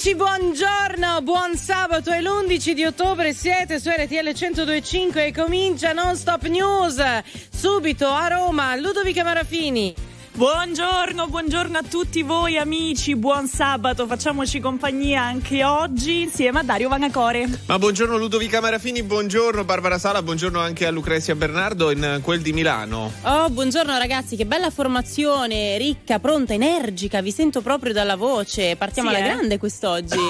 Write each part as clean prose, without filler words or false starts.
Amici, buongiorno, buon sabato, è l'11 di ottobre, siete su RTL 102.5 e comincia Non Stop News. Subito a Roma, Ludovica Marafini. Buongiorno a tutti voi amici, buon sabato, facciamoci compagnia anche oggi insieme a Dario Vanacore. Ma buongiorno Ludovica Marafini, buongiorno Barbara Sala, buongiorno anche a Lucrezia Bernardo in quel di Milano. Oh, buongiorno ragazzi, che bella formazione, ricca, pronta, energica, vi sento proprio dalla voce, partiamo alla grande quest'oggi.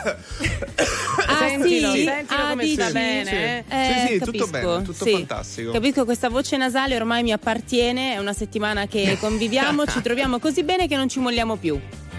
Sentilo come sta bene. Sì, capisco, tutto bene, tutto fantastico. Capisco, questa voce nasale ormai mi appartiene, è una settimana che conviviamo. Ci troviamo così bene che non ci molliamo più.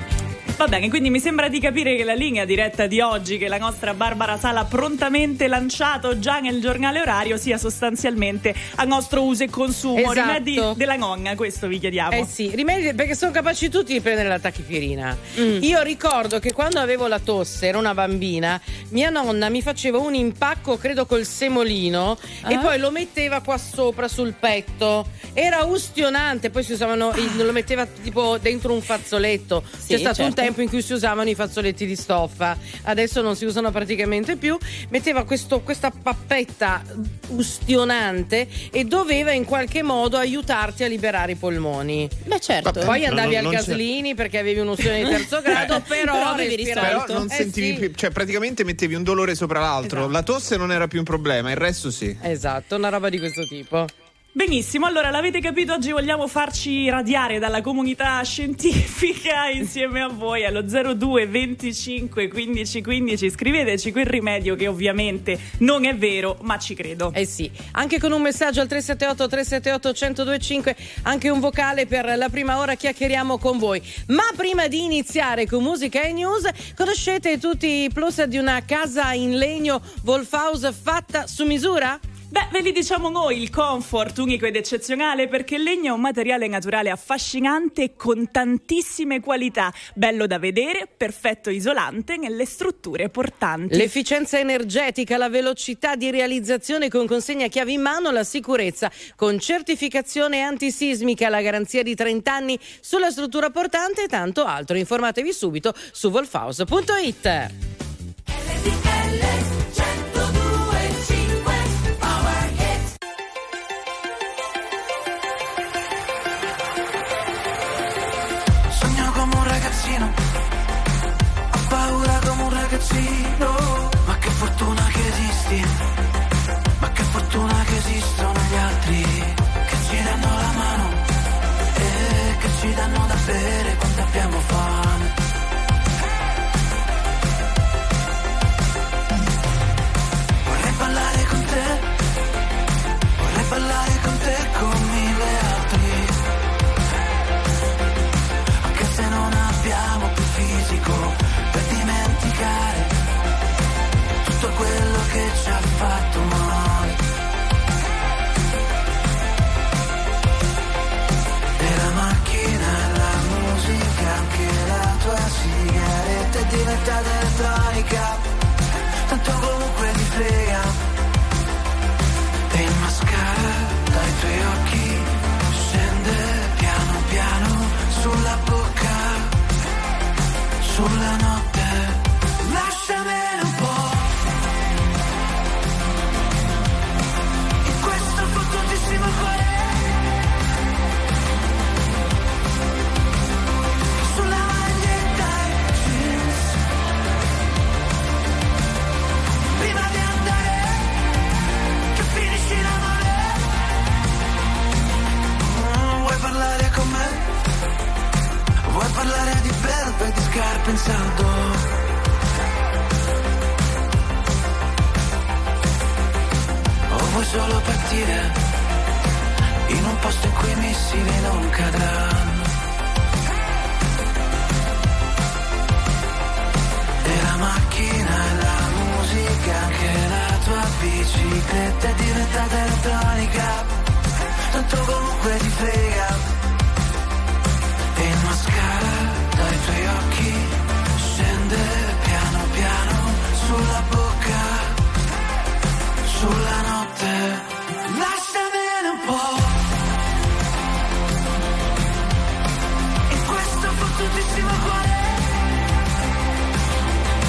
Va bene, quindi mi sembra di capire che la linea diretta di oggi, che la nostra Barbara Sala ha prontamente lanciato già nel giornale orario, sia sostanzialmente a nostro uso e consumo. Esatto. Rimedi della nonna, questo vi chiediamo. Sì, rimedi perché sono capaci tutti di prendere la tachipirina. Io ricordo che quando avevo la tosse, ero una bambina, mia nonna mi faceva un impacco, credo col semolino, e poi lo metteva qua sopra sul petto. Era ustionante, poi si usavano, lo metteva tipo dentro un fazzoletto. Sì, c'è stato certo. un tempo in cui si usavano i fazzoletti di stoffa, adesso non si usano praticamente più. Metteva questa pappetta ustionante e doveva in qualche modo aiutarti a liberare i polmoni. Beh, certo. Poi andavi al non Gaslini perché avevi un'ozione di terzo grado, però avevi respiravi. Però non sentivi più, cioè praticamente mettevi un dolore sopra l'altro. Esatto. La tosse non era più un problema, il resto sì. Esatto, una roba di questo tipo. Benissimo, allora l'avete capito, oggi vogliamo farci radiare dalla comunità scientifica insieme a voi allo 02 25 15 15. Scriveteci quel rimedio che ovviamente non è vero, ma ci credo. Sì, anche con un messaggio al 378 378 1025, anche un vocale per la prima ora chiacchieriamo con voi. Ma prima di iniziare con musica e news, conoscete tutti i plus di una casa in legno Wolfhaus fatta su misura? Beh, ve li diciamo noi, il comfort unico ed eccezionale, perché il legno è un materiale naturale affascinante e con tantissime qualità, bello da vedere, perfetto isolante nelle strutture portanti. L'efficienza energetica, la velocità di realizzazione con consegna chiave in mano, la sicurezza con certificazione antisismica, la garanzia di 30 anni sulla struttura portante e tanto altro. Informatevi subito su wolfhaus.it. Ho paura come un ragazzino, ma che fortuna che esisti, ma che fortuna che esistono gli altri che ci danno la mano e che ci danno da bere quando abbiamo fame. Vorrei ballare con te, vorrei ballare con te con mille altri, anche se non abbiamo più fisico per dimenticare tutto quello che ci ha fatto male. E la macchina, la musica, anche la tua sigaretta è diventata elettronica, tanto comunque ti frega. E il mascara dai tuoi occhi scende piano piano sulla bocca, sulla notte, lasciamene un po', in questo fottutissimo cuore, sulla maglietta e jeans, prima di andare, che finisci l'amore. Vuoi parlare con me? Vuoi parlare di belve e di scarpe in saldo? O vuoi solo partire in un posto in cui i missili non cadranno? E la macchina e la musica, anche la tua bicicletta è diventata elettronica, tanto comunque ti frega. E il mascara dai tuoi occhi scende piano piano sulla bocca, sulla notte, lasciamene un po', in questo fottutissimo cuore,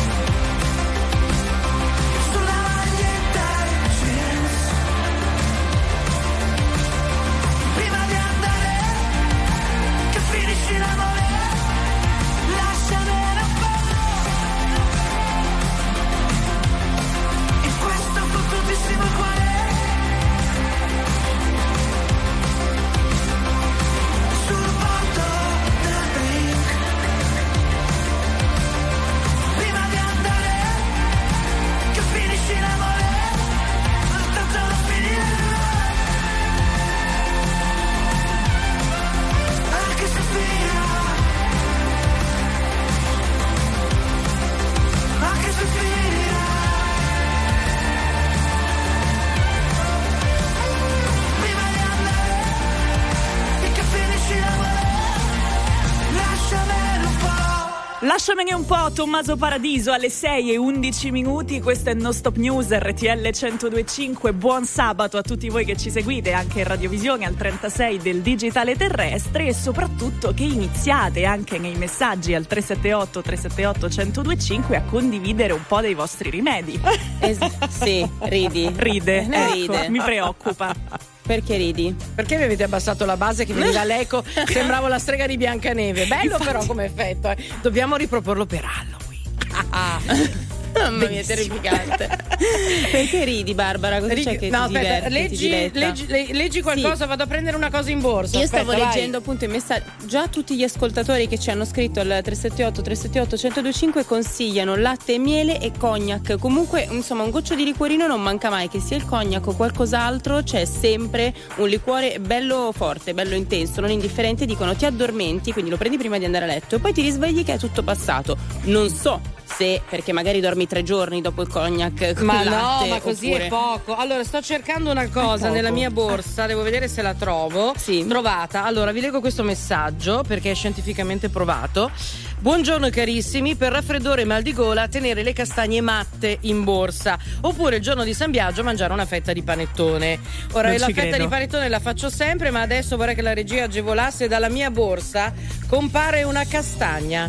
Lasciamene un po', Tommaso Paradiso alle 6:11. Questo è No Stop News, RTL 102.5. Buon sabato a tutti voi che ci seguite anche in radiovisione al 36 del digitale terrestre, e soprattutto che iniziate anche nei messaggi al 378 378 1025 a condividere un po' dei vostri rimedi. Sì, ride. Ecco, mi preoccupa. Perché ridi? Perché mi avete abbassato la base che veniva l'eco? Sembravo la strega di Biancaneve. Bello però come effetto. Dobbiamo riproporlo per Halloween. Mamma mia, terrificante. Perché ridi, Barbara? Cosa c'è che no, ti aspetta, diverte, leggi qualcosa, sì. Vado a prendere una cosa in borsa. Io aspetta, stavo leggendo appunto i messaggi. Già tutti gli ascoltatori che ci hanno scritto al 378 378 1025 consigliano latte e miele e cognac. Comunque, insomma, un goccio di liquorino non manca mai, che sia il cognac o qualcos'altro, c'è sempre un liquore bello forte, bello intenso, non indifferente. Dicono ti addormenti, quindi lo prendi prima di andare a letto e poi ti risvegli che è tutto passato. Non so se perché magari dormi 3 giorni dopo il cognac con ma latte, no, ma così oppure... è poco. Allora sto cercando una cosa nella mia borsa, devo vedere se la trovo. Sì. Trovata. Allora vi leggo questo messaggio perché è scientificamente provato. Buongiorno carissimi, per raffreddore e mal di gola tenere le castagne matte in borsa, oppure il giorno di San Biagio mangiare una fetta di panettone. Ora Non la ci fetta credo. di panettone la faccio sempre, ma adesso vorrei che la regia agevolasse. Dalla mia borsa compare una castagna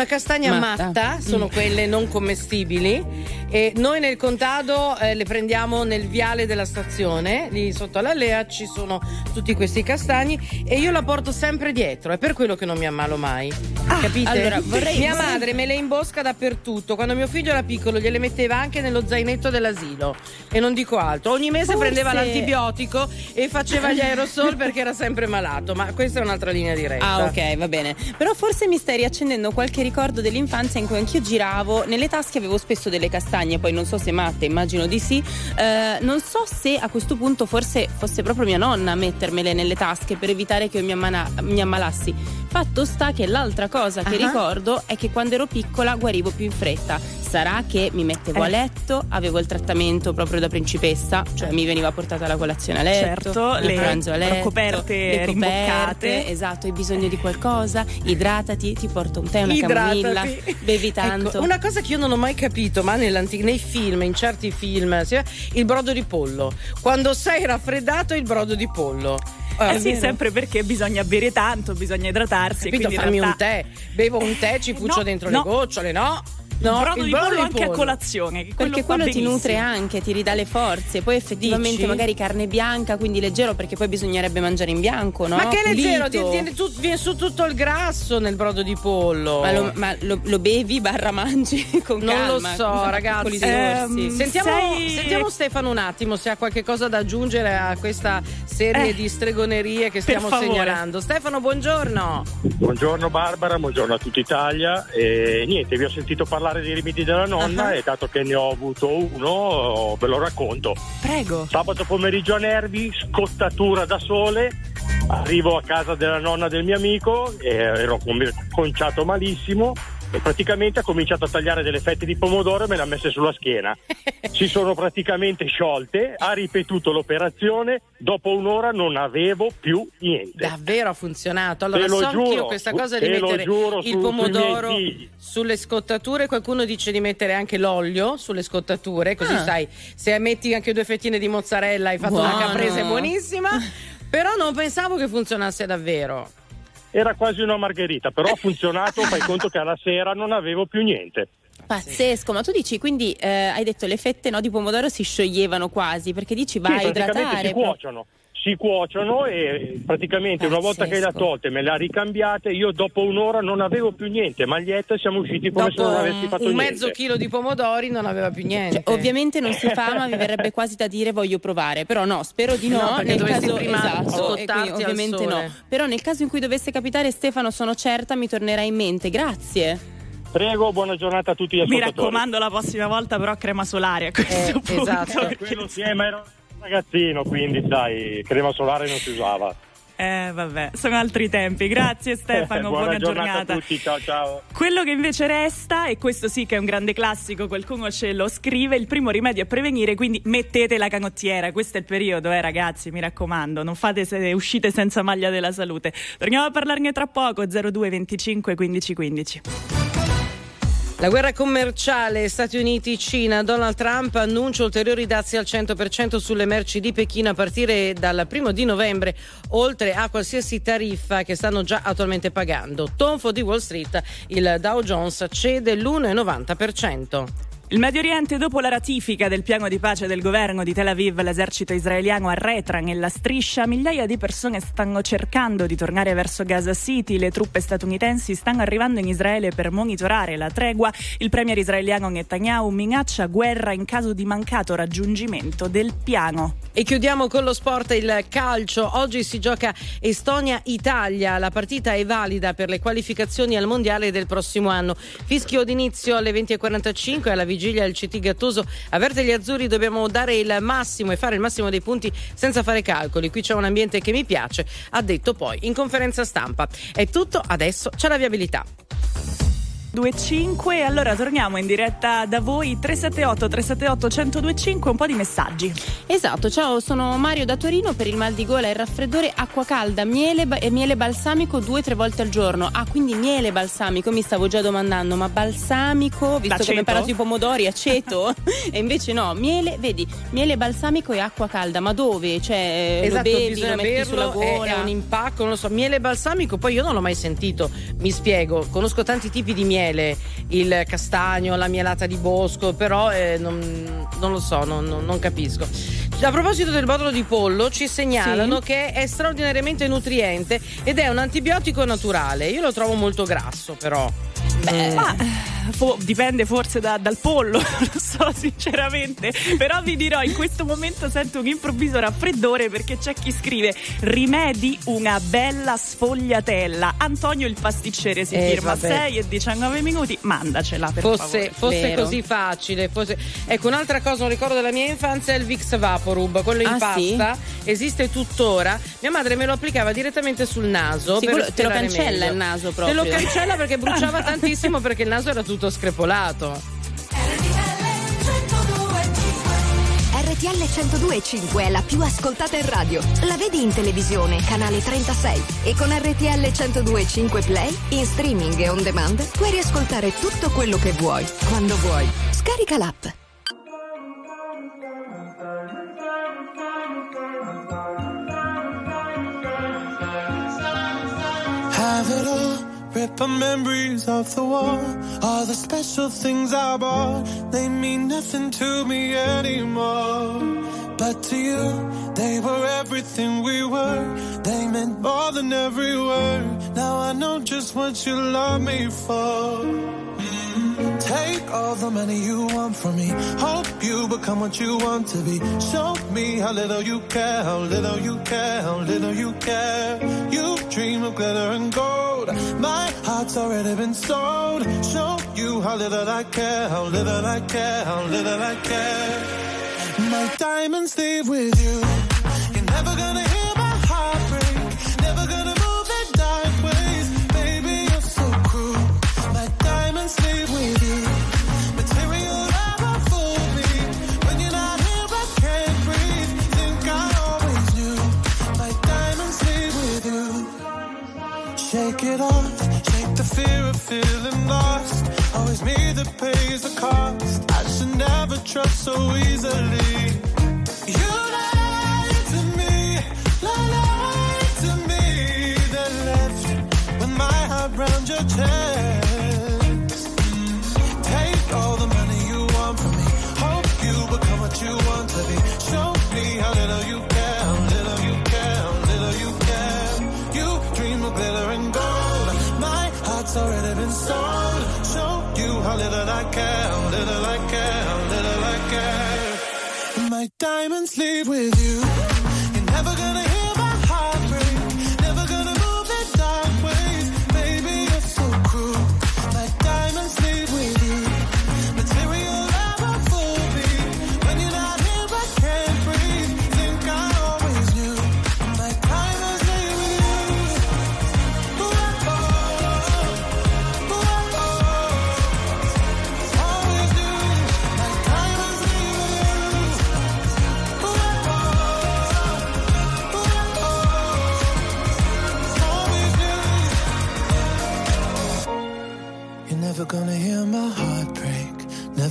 matta, sono quelle non commestibili, e noi nel contado le prendiamo nel viale della stazione, lì sotto all'Alea ci sono tutti questi castagni e io la porto sempre dietro, è per quello che non mi ammalo mai, capite? Allora, mia madre me le imbosca dappertutto, quando mio figlio era piccolo gliele metteva anche nello zainetto dell'asilo e non dico altro, ogni mese prendeva l'antibiotico e faceva gli aerosol perché era sempre malato, ma questa è un'altra linea diretta. Ah, ok, va bene. Però forse mi stai riaccendendo qualche ricordo dell'infanzia in cui anch'io giravo, nelle tasche avevo spesso delle castagne, poi non so se matte, immagino di sì. Non so se a questo punto forse fosse proprio mia nonna a mettermele nelle tasche per evitare che io mi ammalassi. Fatto sta che l'altra cosa che ricordo è che quando ero piccola guarivo più in fretta. Sarà che mi mettevo a letto, avevo il trattamento proprio da principessa, cioè mi veniva portata la colazione a letto, Certo, il pranzo a letto, coperte rimboccate. esatto, hai bisogno di qualcosa, idratati, ti porto un tè, una camomilla, bevi tanto. Ecco, una cosa che io non ho mai capito, ma nei film, in certi film, il brodo di pollo. Quando sei raffreddato, il brodo di pollo. Sì, sempre perché bisogna bere tanto, bisogna idratarsi. Capito, e fammi un tè, bevo un tè, ci puccio dentro le gocciole, no? No, brodo di pollo anche a colazione, che perché quello ti nutre anche, ti ridà le forze. Poi effettivamente Dici? magari carne bianca, quindi leggero, perché poi bisognerebbe mangiare in bianco, no? Ma che leggero, Pulito. viene su tutto il grasso nel brodo di pollo. Ma lo bevi barra mangi con non calma, lo so, ragazzi. Sentiamo Stefano un attimo se ha qualche cosa da aggiungere a questa serie di stregonerie che stiamo segnalando. Stefano, buongiorno. Buongiorno Barbara, buongiorno a tutta Italia. E niente, vi ho sentito parlare dei rimedi della nonna e dato che ne ho avuto uno ve lo racconto. Prego. Sabato pomeriggio a Nervi, scottatura da sole, arrivo a casa della nonna del mio amico e ero conciato malissimo e praticamente ha cominciato a tagliare delle fette di pomodoro e me le ha messe sulla schiena. Si sono praticamente sciolte, ha ripetuto l'operazione, dopo un'ora non avevo più niente. Davvero ha funzionato. Allora Te lo so giuro, anch'io questa cosa di mettere il pomodoro sulle scottature, qualcuno dice di mettere anche l'olio sulle scottature, così sai, se metti anche 2 fettine di mozzarella hai fatto una caprese buonissima. Però non pensavo che funzionasse davvero. Era quasi una margherita, però ha funzionato, fai conto che alla sera non avevo più niente. Pazzesco, ma tu dici quindi hai detto le fette di pomodoro si scioglievano quasi, perché dici vai a idratare. Si cuociono e praticamente una volta che le ha tolte me le ha ricambiate, io dopo un'ora non avevo più niente, maglietta, e siamo usciti come se non avessi fatto un niente. mezzo chilo di pomodori non aveva più niente. Cioè, ovviamente non si fa, ma mi verrebbe quasi da dire voglio provare, però no, spero di no, perché nel dovresti caso prima scottarti al ovviamente sole. no. Però nel caso in cui dovesse capitare, Stefano, sono certa mi tornerà in mente. Grazie. Prego, buona giornata a tutti gli Mi ascoltatori. raccomando la prossima volta però crema solare a questo punto. Esatto. Quello sì, ma ero un ragazzino, quindi sai, crema solare non si usava. Vabbè, sono altri tempi. Grazie Stefano, buona giornata a tutti, ciao. Quello che invece resta, e questo sì che è un grande classico, qualcuno ce lo scrive: il primo rimedio è prevenire, quindi mettete la canottiera. Questo è il periodo, ragazzi, mi raccomando, non fate uscite senza maglia della salute. Torniamo a parlarne tra poco. 02 25 15 15. La guerra commerciale Stati Uniti-Cina. Donald Trump annuncia ulteriori dazi al 100% sulle merci di Pechino a partire dal 1 di novembre, oltre a qualsiasi tariffa che stanno già attualmente pagando. Tonfo di Wall Street, il Dow Jones cede l'1,90%. Il Medio Oriente, dopo la ratifica del piano di pace del governo di Tel Aviv, l'esercito israeliano arretra nella striscia. Migliaia di persone stanno cercando di tornare verso Gaza City. Le truppe statunitensi stanno arrivando in Israele per monitorare la tregua. Il premier israeliano Netanyahu minaccia guerra in caso di mancato raggiungimento del piano. E chiudiamo con lo sport, il calcio. Oggi si gioca Estonia-Italia. La partita è valida per le qualificazioni al mondiale del prossimo anno. Fischio d'inizio alle 20:45 alla vigilia del CT Gattuso avverte gli azzurri: dobbiamo dare il massimo e fare il massimo dei punti senza fare calcoli. Qui c'è un ambiente che mi piace, ha detto poi in conferenza stampa. È tutto, adesso c'è la viabilità. 2.5, allora torniamo in diretta da voi. 378-378-1025, un po' di messaggi. Esatto, ciao, sono Mario da Torino. Per il mal di gola e il raffreddore, acqua calda, miele e miele balsamico 2-3 volte al giorno. Ah, quindi miele balsamico, mi stavo già domandando, ma balsamico, visto L'aceto? che mi hai parlato di pomodori, aceto? E invece no, miele, vedi, miele balsamico e acqua calda, ma dove? Cioè, Esatto, lo bevi, bisogna lo metti sulla berlo, gola? è un impacco, non lo so. Miele balsamico, poi io non l'ho mai sentito, mi spiego, conosco tanti tipi di miele, il castagno, la mielata di bosco, però non lo so, non capisco. A proposito del brodo di pollo, ci segnalano che è straordinariamente nutriente ed è un antibiotico naturale. Io lo trovo molto grasso, però. Ma dipende forse dal pollo, non so sinceramente, però vi dirò, in questo momento sento un improvviso raffreddore perché c'è chi scrive: rimedi una bella sfogliatella. Antonio il pasticcere si firma, 6:19 minuti, mandacela per favore. Fosse così facile, ecco, un'altra cosa, un ricordo della mia infanzia è il Vicks Vaporub, quello in pasta, esiste tuttora. Mia madre me lo applicava direttamente sul naso, te lo cancella meglio. Il naso proprio, te lo cancella perché bruciava tantissimo, perché il naso era tutto screpolato. RTL 102.5 è la più ascoltata in radio. La vedi in televisione, canale 36, e con RTL 102.5 Play, in streaming e on demand, puoi riascoltare tutto quello che vuoi, quando vuoi. Scarica l'app. Have it all. Rip our memories off the wall. All the special things I bought, they mean nothing to me anymore. But to you, they were everything we were. They meant more than every word. Now I know just what you love me for. Take all the money you want from me. Hope you become what you want to be. Show me how little you care, how little you care, how little you care. You dream of glitter and gold. My heart's already been sold. Show you how little I care, how little I care, how little I care. My diamonds leave with you. You're never gonna hear my heart break. Never gonna move the dark ways. Baby, you're so cruel. My diamonds leave with you. Material never fooled me. When you're not here, I can't breathe. Think I always knew. My diamonds leave with you. Shake it off. Shake the fear of feeling lost. Always me that pays the cost. I should never trust so easily. You lied to me, lied to me. Then left with my heart round your chest. Take all the money you want from me. Hope you become what you want to be. Show me how little you care, how little you care, how little you care. You dream of glitter and gold. My heart's already been sold. Show you how little I care, how little I care, how little I care. My diamonds leave with you. You're never gonna hear my heart break. Never gonna move the dark ways. Baby, you're so cruel.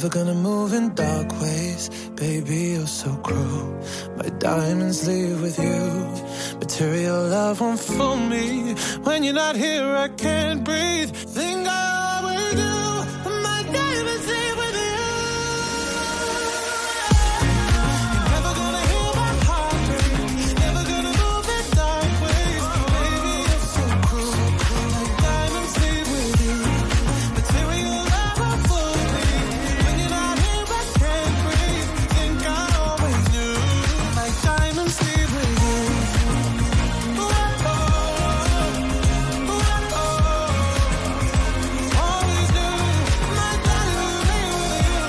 Never gonna move in dark ways, baby, you're so cruel. My diamonds leave with you. Material love won't fool me. When you're not here, I can't breathe. Think I always do. My diamonds leave with you. You're never gonna hear my heart break. Never gonna move in dark ways, baby, you're so cruel. My diamonds leave with you. Material love won't fool me. When you're not here, I can't breathe. Think I always knew. My diamonds leave with you. Always knew. My diamonds leave with you.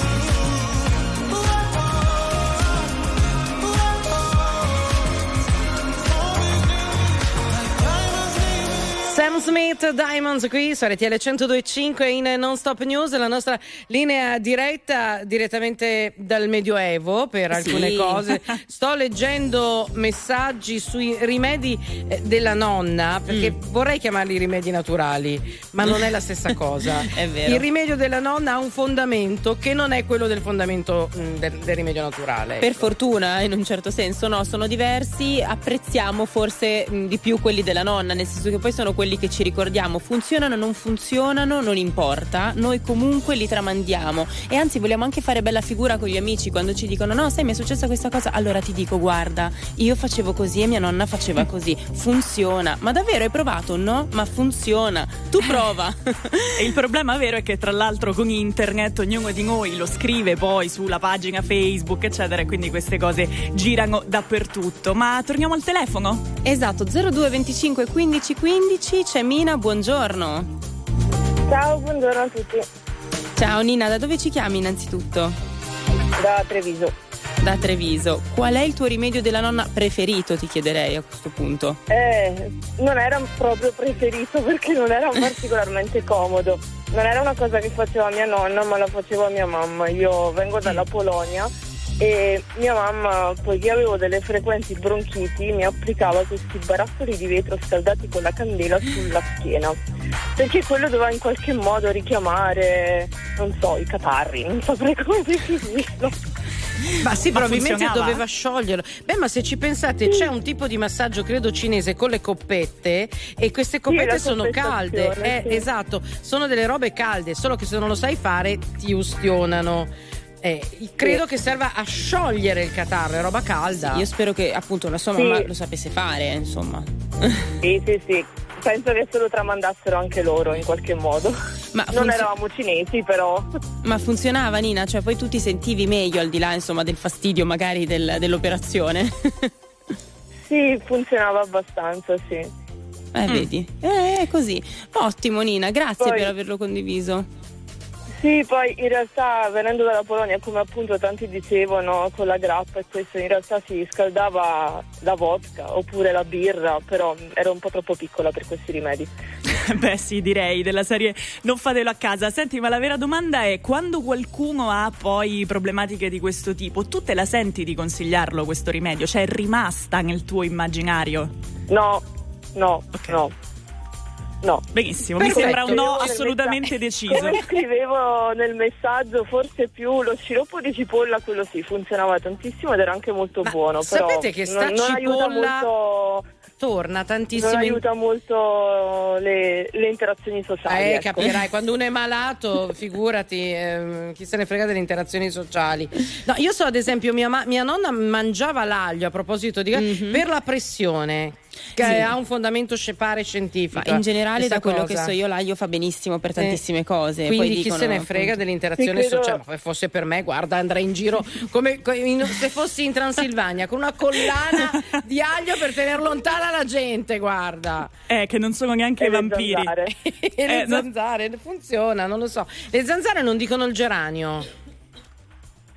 Always knew. My diamonds leave with you. Sam Smith, Diamonds, qui su RTL 102.5 in Non Stop News, la nostra linea diretta direttamente dal Medioevo per alcune cose. Sto leggendo messaggi sui rimedi della nonna, perché vorrei chiamarli rimedi naturali, ma non è la stessa cosa. È vero. Il rimedio della nonna ha un fondamento che non è quello del fondamento del rimedio naturale. Per fortuna, in un certo senso, no, sono diversi. Apprezziamo forse di più quelli della nonna, nel senso che poi sono quelli che ci ricordiamo. Funzionano, non funzionano, non importa, noi comunque li tramandiamo. E anzi vogliamo anche fare bella figura con gli amici quando ci dicono: no, sai, mi è successa questa cosa, allora ti dico, guarda, io facevo così e mia nonna faceva così. Funziona. Ma davvero hai provato? No, ma funziona. Tu prova. E il problema vero è che tra l'altro con internet ognuno di noi lo scrive poi sulla pagina Facebook eccetera, e quindi queste cose girano dappertutto. Ma torniamo al telefono? Esatto, 02 25 15 15. C'è Mina, buongiorno. Ciao, buongiorno a tutti. Ciao Nina, da dove ci chiami innanzitutto? Da Treviso. Da Treviso. Qual è il tuo rimedio della nonna preferito, ti chiederei a questo punto? Non era proprio preferito perché non era particolarmente comodo. Non era una cosa che faceva mia nonna, ma la faceva mia mamma. Io vengo dalla Polonia e mia mamma, poiché avevo delle frequenti bronchiti, mi applicava questi barattoli di vetro scaldati con la candela sulla schiena, perché quello doveva in qualche modo richiamare, non so, i catarri, non saprei come definirlo. Ma sì, Ma probabilmente funzionava? doveva scioglierlo. Beh, ma se ci pensate, c'è un tipo di massaggio, credo cinese, con le coppette, e queste coppette la sono calde. coppestazione, sì. Esatto, sono delle robe calde, solo che se non lo sai fare ti ustionano. Credo che serva a sciogliere il catarro, è roba calda. Io spero che appunto la sua mamma lo sapesse fare, insomma. Sì. Penso che se lo tramandassero anche loro in qualche modo. Ma non eravamo cinesi, però. Ma funzionava, Nina? Cioè poi tu ti sentivi meglio al di là, insomma, del fastidio magari dell'operazione? Sì, funzionava abbastanza, sì. Vedi? È così. Ottimo Nina, grazie Poi- per averlo condiviso. Sì, poi in realtà venendo dalla Polonia, come appunto tanti dicevano, con la grappa e questo, in realtà si scaldava la vodka oppure la birra, però ero un po' troppo piccola per questi rimedi. Beh sì, direi, della serie non fatelo a casa. Senti, ma la vera domanda è: quando qualcuno ha poi problematiche di questo tipo, tu te la senti di consigliarlo questo rimedio? Cioè è rimasta nel tuo immaginario? No. Benissimo, Perfetto. mi sembra un no Scrivevo nel assolutamente deciso. Come scrivevo nel messaggio, forse più lo sciroppo di cipolla, quello sì, funzionava tantissimo ed era anche molto Ma buono. Però sapete che sta non aiuta cipolla molto. torna tantissimo. Non aiuta molto le interazioni sociali. Ecco. Capirai, quando uno è malato, figurati, chi se ne frega delle interazioni sociali. No, io so ad esempio mia nonna mangiava l'aglio, a proposito di per la pressione, che ha un fondamento scientifico. Ma in generale, questa da quello cosa. che so io, l'aglio fa benissimo per tantissime cose. Quindi Poi chi dicono, se ne frega appunto, dell'interazione Sì, credo- sociale? Ma fosse per me, guarda, andrei in giro come se fossi in Transilvania con una collana di aglio per tenere lontana la gente, guarda. Che non sono neanche E le vampiri. zanzare. E le zanzare funziona, non lo so. Le zanzare non dicono il geranio.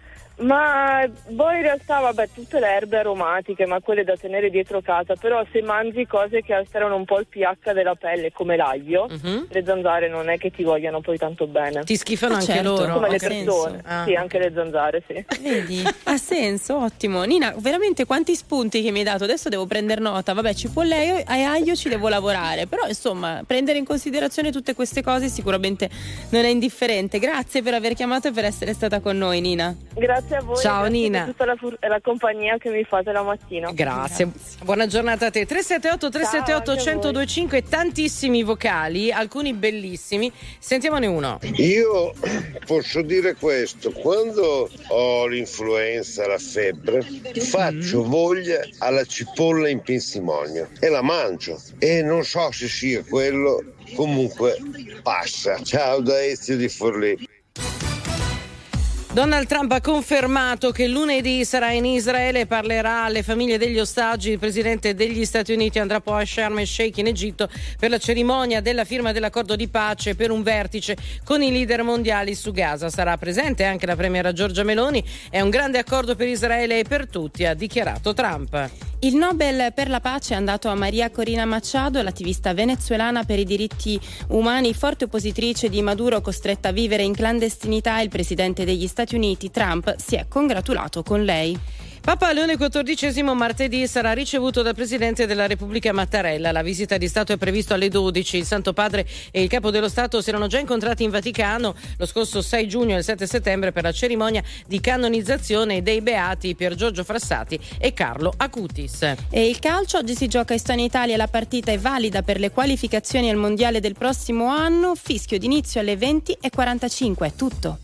Ma in realtà tutte le erbe aromatiche, ma quelle da tenere dietro casa, però se mangi cose che alterano un po' il pH della pelle come l'aglio, le zanzare non è che ti vogliano poi tanto bene. Ti schifano anche loro? Come le persone. Sì, anche le zanzare, sì. Vedi? Ha senso, ottimo. Nina, veramente quanti spunti che mi hai dato, adesso devo prendere nota. Vabbè, cipolle e aglio ci devo lavorare, però insomma prendere in considerazione tutte queste cose sicuramente non è indifferente. Grazie per aver chiamato e per essere stata con noi, Nina. Grazie a voi. Ciao Nina. Per tutta la compagnia che mi fate la mattina. Grazie. Buona giornata a te. 378-378-1025, tantissimi vocali, alcuni bellissimi. Sentiamone uno. Io posso dire questo: quando ho l'influenza, la febbre, faccio voglia alla cipolla in pinsimonio e la mangio, e non so se sia quello, comunque passa. Ciao da Ezio di Forlì. Donald Trump ha confermato che lunedì sarà in Israele e parlerà alle famiglie degli ostaggi. Il presidente degli Stati Uniti andrà poi a Sharm el-Sheikh in Egitto per la cerimonia della firma dell'accordo di pace per un vertice con i leader mondiali su Gaza. Sarà presente anche la premiera Giorgia Meloni. È un grande accordo per Israele e per tutti, ha dichiarato Trump. Il Nobel per la pace è andato a Maria Corina Machado, l'attivista venezuelana per i diritti umani, forte oppositrice di Maduro, costretta a vivere in clandestinità. Il presidente degli Stati Uniti, Trump, si è congratulato con lei. Papa Leone XIV martedì sarà ricevuto dal Presidente della Repubblica Mattarella. La visita di Stato è prevista alle 12. Il Santo Padre e il Capo dello Stato si erano già incontrati in Vaticano lo scorso 6 giugno e il 7 settembre per la cerimonia di canonizzazione dei beati Pier Giorgio Frassati e Carlo Acutis. E il calcio, oggi si gioca Estonia-Italia, la partita è valida per le qualificazioni al Mondiale del prossimo anno, fischio d'inizio alle 20:45, è tutto.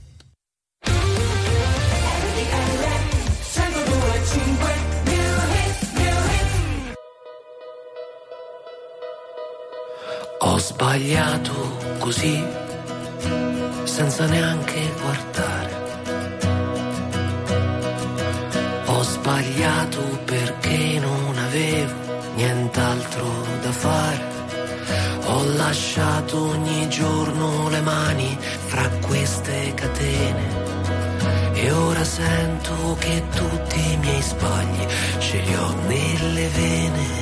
Ho sbagliato così, senza neanche guardare. Ho sbagliato perché non avevo nient'altro da fare. Ho lasciato ogni giorno le mani fra queste catene e ora sento che tutti i miei sbagli ce li ho nelle vene.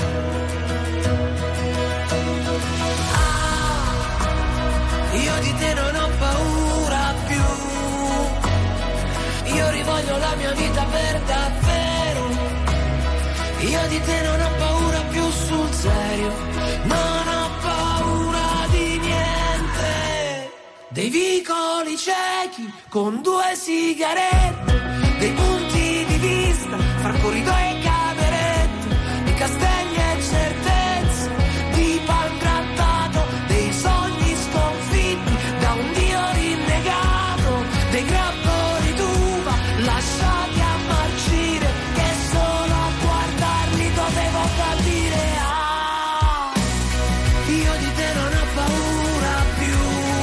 Io di te non ho paura più, io rivoglio la mia vita per davvero. Io di te non ho paura più sul serio, non ho paura di niente. Dei vicoli ciechi con 2 sigarette, dei punti di vista fra corridoi e camerette, di castelli e certezze, di pan grattato, dei sogni sconfitti da un Dio rinnegato, dei grappoli d'uva lasciati a marcire, che solo a guardarli dovevo capire. Ah, io di te non ho paura più,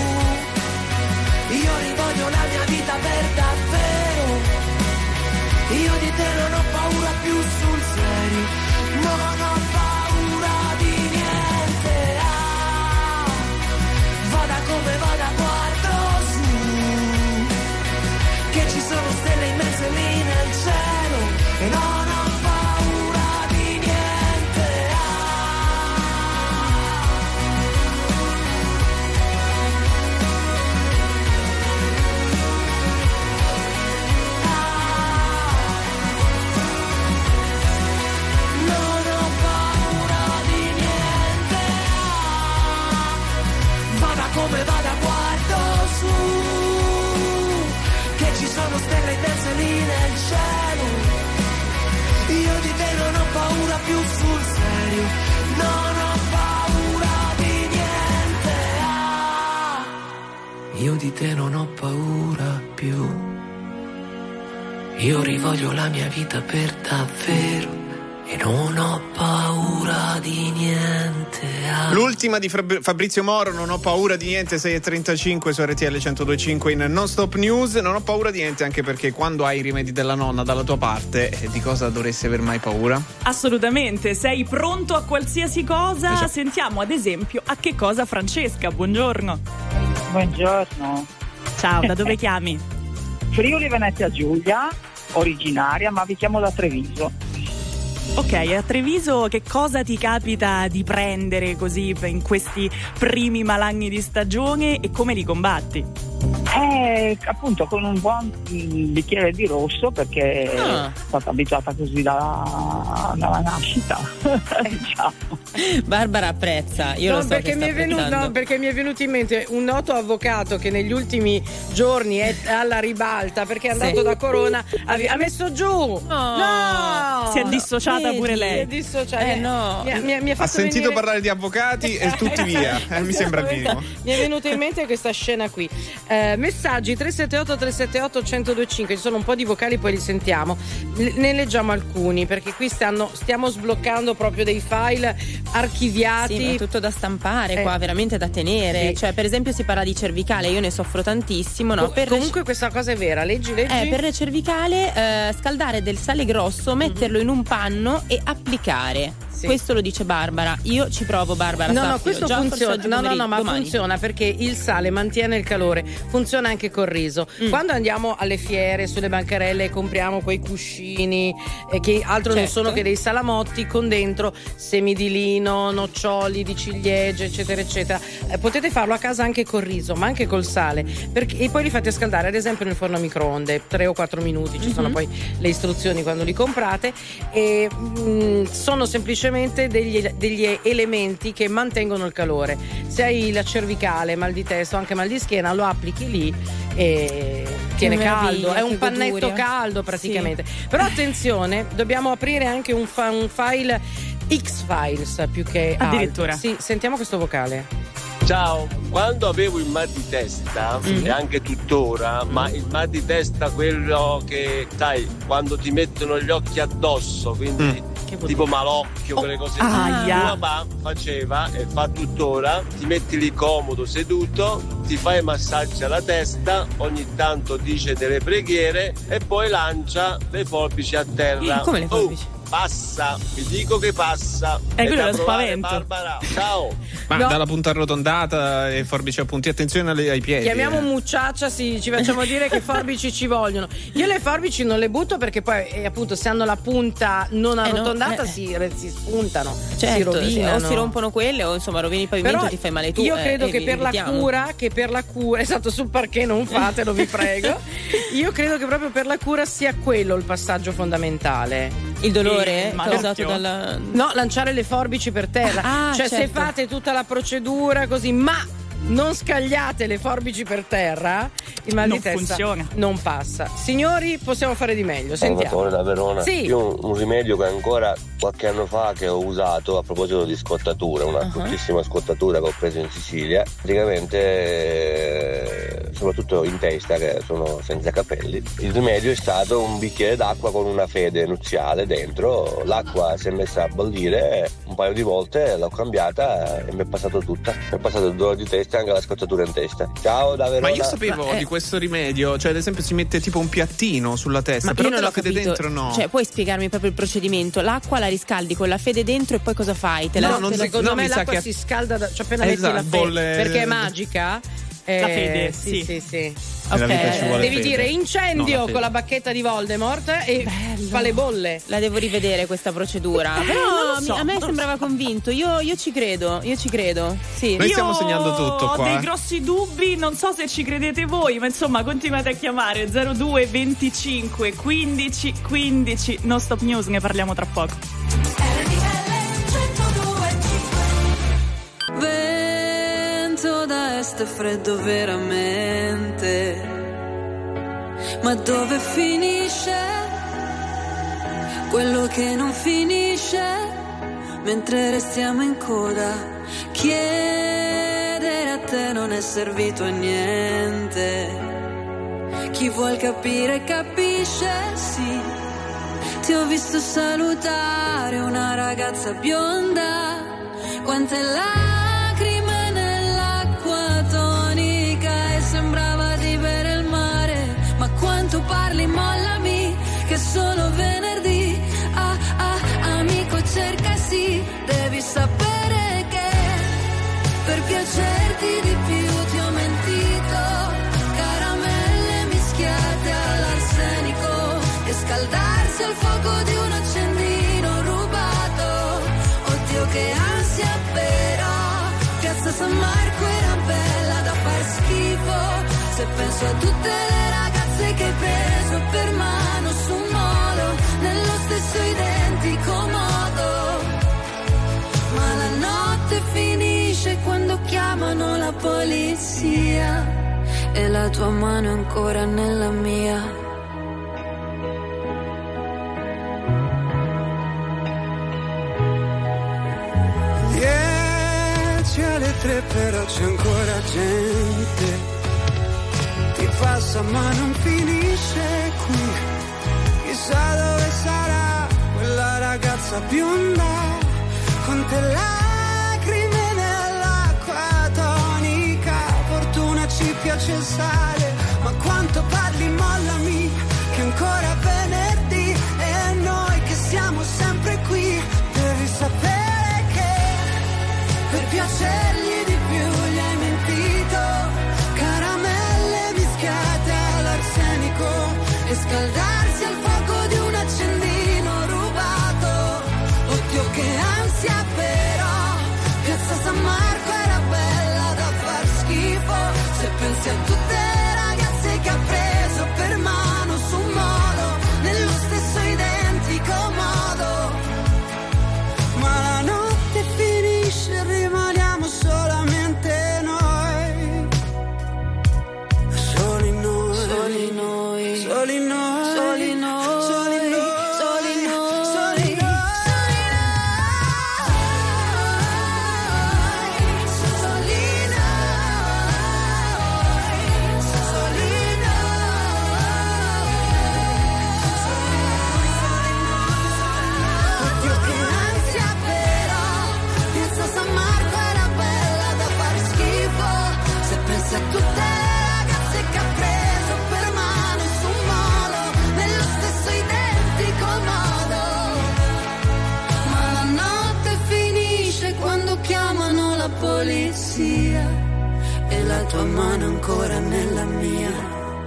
io rivoglio la mia vita per davvero. Io di te non ho paura più sul serio, non ho paura di niente. Ah, vada come vada guardo su, che ci sono stelle immense lì nel cielo e non ho paura di niente. Non ho paura di niente. Vada come vada guardo su, che ci sono stelle immense lì nel cielo. Io di te non ho paura più sul serio, non ho paura di niente. Ah, io di te non ho paura più, io rivoglio la mia vita per davvero e non ho paura di niente. Ah. L'ultima di Fabrizio Moro, non ho paura di niente, 6:35 su RTL 102.5 in Non Stop News. Non ho paura di niente anche perché quando hai i rimedi della nonna dalla tua parte, di cosa dovresti aver mai paura? Assolutamente, sei pronto a qualsiasi cosa? Esatto. Sentiamo ad esempio a che cosa Francesca, buongiorno. Buongiorno. Ciao, da dove chiami? Friuli Venezia Giulia, originaria, ma vi chiamo da Treviso. Ok, a Treviso che cosa ti capita di prendere così in questi primi malagni di stagione e come li combatti? Appunto con un buon bicchiere di rosso, perché sono stata abituata così dalla nascita. Diciamo. Barbara apprezza. Io lo so perché mi è venuto in mente un noto avvocato che negli ultimi giorni è alla ribalta perché è andato da Corona, ha messo giù. No! Si è dissociata pure lei. Si è dissociata. No. Mi ha fatto sentito parlare di avvocati e tutti via. Mi sembra il minimo. Mi è venuta in mente questa scena qui. Messaggi 378 378 1025, ci sono un po' di vocali, poi li sentiamo. Ne leggiamo alcuni perché qui stiamo sbloccando proprio dei file archiviati. Sì, ma è tutto da stampare qua, veramente da tenere. Sì. Cioè, per esempio, si parla di cervicale, io ne soffro tantissimo, no? Comunque questa cosa è vera, leggi. Per le cervicale, scaldare del sale grosso, metterlo in un panno e applicare. Sì. Questo lo dice Barbara. Io ci provo, Barbara. No, questo funziona. Ma funziona perché il sale mantiene il calore. Funziona anche col riso. Quando andiamo alle fiere, sulle bancarelle, compriamo quei cuscini che altro non sono che dei salamotti con dentro semi di lino, noccioli di ciliegie, eccetera, eccetera. Potete farlo a casa anche col riso, ma anche col sale. E poi li fate scaldare, ad esempio, nel forno a microonde 3 o 4 minuti. Ci sono poi le istruzioni quando li comprate. E sono semplicemente degli elementi che mantengono il calore. Se hai la cervicale, mal di testa o anche mal di schiena, lo applichi lì e tiene caldo. È un pannetto caldo praticamente. Sì. Però attenzione, dobbiamo aprire anche un file X-Files più che addirittura. Sì, sentiamo questo vocale. Ciao, quando avevo il mal di testa e anche tuttora, ma il mal di testa quello che sai quando ti mettono gli occhi addosso, quindi tipo malocchio, quelle cose lì. Mia mamma faceva e fa tuttora, ti metti lì comodo seduto, ti fai massaggi alla testa, ogni tanto dice delle preghiere e poi lancia le forbici a terra. Come le forbici? Passa, vi dico che passa. E quello è lo spavento. Barbara, ciao. Ma dalla punta arrotondata e forbici a punti, attenzione ai piedi. Chiamiamo mucciaccia, ci facciamo dire che forbici ci vogliono. Io le forbici non le butto perché poi appunto se hanno la punta non arrotondata si spuntano, si rovinano. O si rompono quelle o insomma rovini il pavimento. Però ti fai male tu. Io credo che per la cura, esatto, sul parquet non fatelo, vi prego. Io credo che proprio per la cura sia quello il passaggio fondamentale. Il dolore causato dalla... No, lanciare le forbici per terra. Se fate tutta la procedura così, ma non scagliate le forbici per terra, il mal di testa non passa. Signori, possiamo fare di meglio. Sentiamo. Salvatore da Verona. Sì. Io un rimedio che ancora qualche anno fa che ho usato a proposito di scottatura, una bruttissima scottatura che ho preso in Sicilia, praticamente soprattutto in testa che sono senza capelli. Il rimedio è stato un bicchiere d'acqua con una fede nuziale dentro, l'acqua si è messa a bollire un paio di volte, l'ho cambiata e mi è passato tutta. Mi è passato il dolore di testa e anche la scottatura in testa. Ciao da Verona. Ma io sapevo di questo rimedio, cioè ad esempio si mette tipo un piattino sulla testa, ma però io non la l'ho fede capito. dentro no. Cioè puoi spiegarmi proprio il procedimento? L'acqua la riscaldi con la fede dentro e poi cosa fai? Secondo me l'acqua si scalda appena metti la fede, perché è magica. La fede, sì. Ok, devi dire incendio con la bacchetta di Voldemort e fa le bolle. La devo rivedere questa procedura. Però a me sembrava convinto. Io ci credo. Sì. Noi stiamo segnando tutto qua. Ho dei grossi dubbi, non so se ci credete voi, ma insomma continuate a chiamare 02 25 15 15. No Stop News, ne parliamo tra poco. Vento da est è freddo veramente, ma dove finisce quello che non finisce mentre restiamo in coda? Chiedere a te non è servito a niente, chi vuol capire capisce, sì. Ti ho visto salutare una ragazza bionda, quante lacrime nell'acqua tonica, e sembrava di bere il mare, ma quanto parli mollami che è solo venerdì. Amico cerca sì, devi sapere che per piacerti di più ti ho mentito, caramelle mischiate Oddio che ansia però, Piazza San Marco era bella da far schifo. Se penso a tutte le ragazze che hai preso per mano su un molo, nello stesso identico modo. Ma la notte finisce quando chiamano la polizia e la tua mano è ancora nella mia. 3 però c'è ancora gente, ti passa ma non finisce qui. Chissà dove sarà quella ragazza bionda con te lacrime nell'acqua tonica. Fortuna ci piace il sale, ma quanto parli mollami che ancora è venerdì e noi che siamo sempre qui. Devi sapere che per piacergli di più gli hai mentito, caramelle mischiate all'arsenico e scaldarsi al fuoco di un accendino rubato. Oddio che ansia però, Piazza San Marco era bella da far schifo. Se pensi a tutte le ragazze che ha preso per mano su un molo, nello stesso identico modo. Ma la notte finisce, rimaniamo solamente noi. Soli noi, soli noi, soli noi, soli noi, soli noi, soli noi, soli noi, soli noi. Oddio che ansia però, Piazza San Marco era bella da far schifo. Se pensi a tutte le ragazze che ha preso per mano su un molo, nello stesso identico modo. Ma la notte finisce quando chiamano la polizia e la tua mano è ancora nella mia.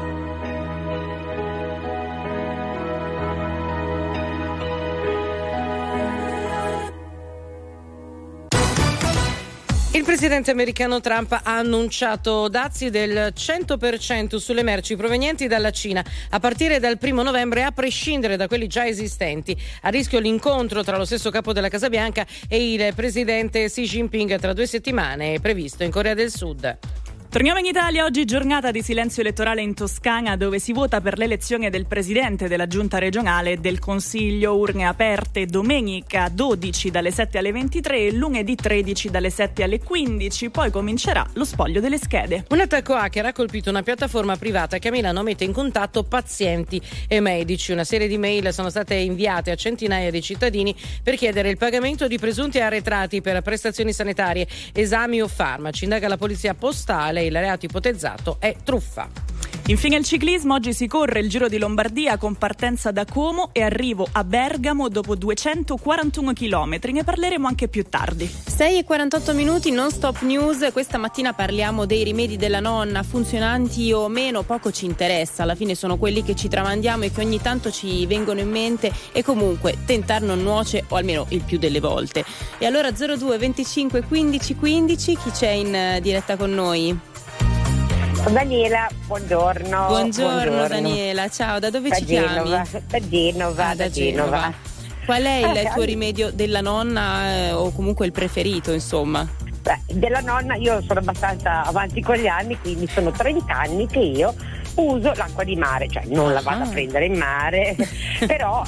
Il presidente americano Trump ha annunciato dazi del 100% sulle merci provenienti dalla Cina a partire dal 1 novembre, a prescindere da quelli già esistenti. A rischio l'incontro tra lo stesso capo della Casa Bianca e il presidente Xi Jinping tra 2 settimane, previsto in Corea del Sud. Torniamo in Italia, oggi giornata di silenzio elettorale in Toscana, dove si vota per l'elezione del presidente della giunta regionale e del consiglio. Urne aperte domenica 12 dalle 7 alle 23 e lunedì 13 dalle 7 alle 15, poi comincerà lo spoglio delle schede. Un attacco hacker ha colpito una piattaforma privata che a Milano mette in contatto pazienti e medici. Una serie di mail sono state inviate a centinaia di cittadini per chiedere il pagamento di presunti arretrati per prestazioni sanitarie, esami o farmaci. Indaga la polizia postale. Il reato ipotizzato è truffa. Infine il ciclismo, oggi si corre il Giro di Lombardia con partenza da Como e arrivo a Bergamo dopo 241 chilometri. Ne parleremo anche più tardi. 6:48 non stop news. Questa mattina parliamo dei rimedi della nonna, funzionanti o meno, poco ci interessa. Alla fine sono quelli che ci tramandiamo e che ogni tanto ci vengono in mente, e comunque tentar non nuoce, o almeno il più delle volte. E allora 02 25 15 15, chi c'è in diretta con noi? Daniela, buongiorno. Buongiorno Daniela, ciao, da dove ci chiami? Da Genova. Qual è il tuo rimedio della nonna o comunque il preferito, insomma? Beh, della nonna io sono abbastanza avanti con gli anni, quindi sono 30 anni che io uso l'acqua di mare, cioè non la vado a prendere in mare, però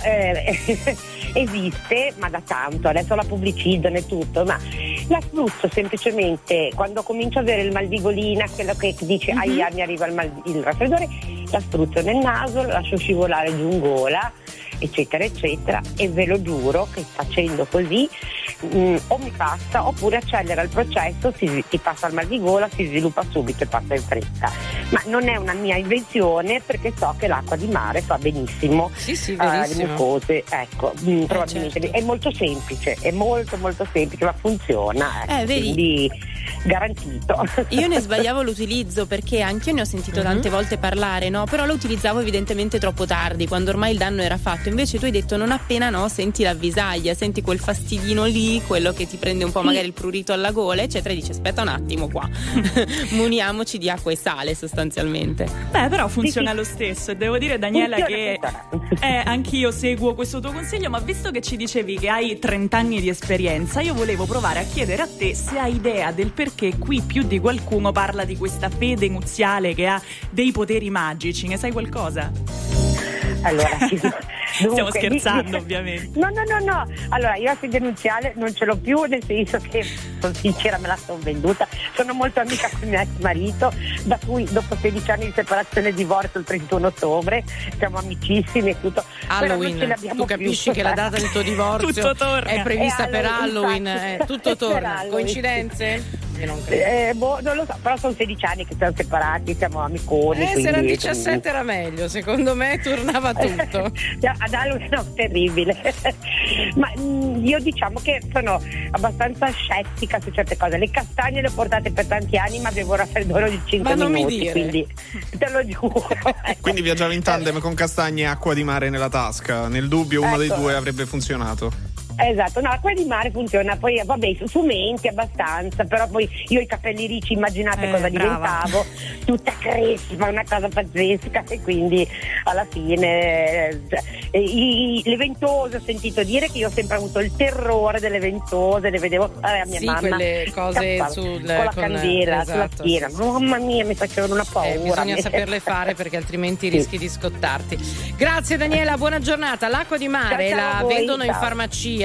esiste, ma da tanto, adesso la pubblicizzano e tutto, ma la spruzzo semplicemente quando comincio a avere il mal di golina, quello che dice ahia, mi arriva il raffreddore, la spruzzo nel naso, la lascio scivolare giù in gola, eccetera eccetera, e ve lo giuro che facendo così o mi passa oppure accelera il processo, ti passa il mal di gola, si sviluppa subito e passa in fretta. Ma non è una mia invenzione, perché so che l'acqua di mare fa benissimo le mucose, ecco, probabilmente certo. È molto semplice, è molto molto semplice, ma funziona, quindi garantito. Io ne sbagliavo l'utilizzo, perché anche io ne ho sentito tante volte parlare, no? Però lo utilizzavo evidentemente troppo tardi, quando ormai il danno era fatto. Invece tu hai detto non appena senti l'avvisaglia, senti quel fastidino lì, sudi, quello che ti prende un po' magari il prurito alla gola, eccetera, e dici aspetta un attimo qua, muniamoci di acqua e sale sostanzialmente. Beh, però funziona lo stesso, e devo dire, Daniela, che anch'io seguo questo tuo consiglio, ma visto che ci dicevi che hai 30 anni di esperienza, io volevo provare a chiedere a te se hai idea del perché qui più di qualcuno parla di questa fede nuziale che ha dei poteri magici. Ne sai qualcosa? Allora, stiamo scherzando, ovviamente. No. Allora, io la fede nuziale non ce l'ho più, nel senso che, sono sincera, me la sono venduta. Sono molto amica con mio ex marito, da cui dopo 16 anni di separazione e divorzio il 31 ottobre siamo amicissimi e tutto. Halloween, tu capisci che la data del tuo divorzio è prevista per Halloween, tutto torna. Coincidenze? Io non credo. Non lo so, però sono 16 anni che siamo separati, siamo amiconi. Se era 17 era meglio, secondo me tornava tutto. Ad Halloween no, terribile. Ma io diciamo che sono abbastanza scettica su certe cose. Le castagne le ho portate per tanti anni, ma avevo un raffreddore di 5 minuti, quindi te lo giuro. Quindi viaggiavi in tandem con castagne e acqua di mare nella tasca. Nel dubbio uno dei due avrebbe funzionato. Esatto, no, acqua di mare funziona, poi vabbè, fumenti abbastanza, però poi io i capelli ricci, immaginate cosa diventavo, tutta crespa, una cosa pazzesca, e quindi alla fine le ventose, ho sentito dire che io ho sempre avuto il terrore delle ventose, le vedevo fare a mia mamma. Quelle cose con la candela, sulla schiena, mamma mia, mi facevano una paura. Bisogna saperle fare perché altrimenti rischi di scottarti. Grazie Daniela, buona giornata. L'acqua di mare la vendono in farmacia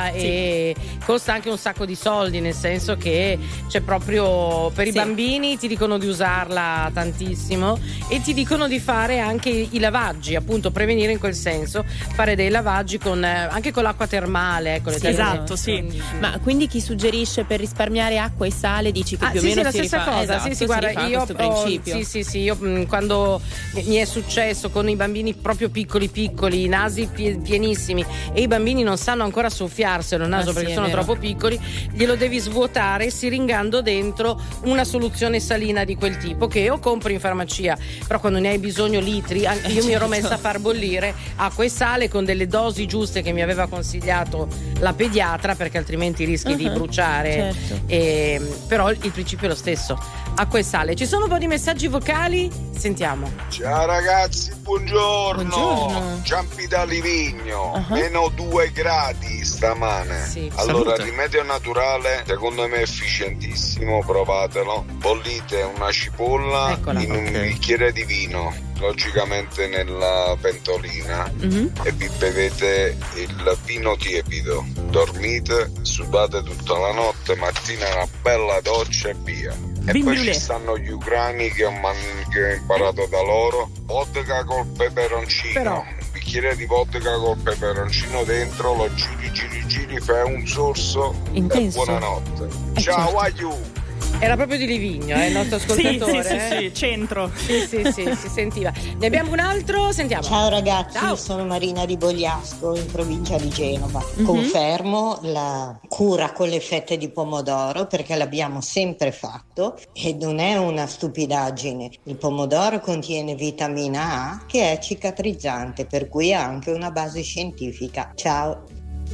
e costa anche un sacco di soldi, nel senso che c'è proprio per i bambini, ti dicono di usarla tantissimo e ti dicono di fare anche i lavaggi, appunto prevenire in quel senso, fare dei lavaggi anche con l'acqua termale, ecco, esatto, Ma quindi chi suggerisce per risparmiare acqua e sale dici che più o meno la stessa cosa, esatto, guarda, io principio. Io quando mi è successo con i bambini proprio piccoli, i nasi pienissimi e i bambini non sanno ancora soffiarselo il naso perché sono troppo piccoli, glielo devi svuotare siringando dentro una soluzione salina di quel tipo che o compri in farmacia, però quando ne hai bisogno litri, io mi ero messa a far bollire acqua e sale con delle dosi giuste che mi aveva consigliato la pediatra, perché altrimenti rischi di bruciare, però il principio è lo stesso, acqua e sale. Ci sono un po' di messaggi vocali, sentiamo. Ciao ragazzi, buongiorno. Ciampi da Livigno, -2 gradi stamane. Allora, il rimedio naturale secondo me è efficientissimo, provatelo. Bollite una cipolla in un bicchiere di vino, logicamente nella pentolina, e vi bevete il vino tiepido, dormite, sudate tutta la notte, mattina una bella doccia e via. E poi ci stanno gli ucrani che ho imparato da loro, vodka col peperoncino, un bicchiere di vodka col peperoncino dentro, lo giri, fai un sorso intenso. E buonanotte. Ciao, aiu! Era proprio di Livigno, il nostro ascoltatore. Sì, centro. Sì, si sentiva. Ne abbiamo un altro, sentiamo. Ciao ragazzi, sono Marina di Bogliasco, in provincia di Genova. Confermo la cura con le fette di pomodoro perché l'abbiamo sempre fatto e non è una stupidaggine. Il pomodoro contiene vitamina A che è cicatrizzante, per cui ha anche una base scientifica. Ciao.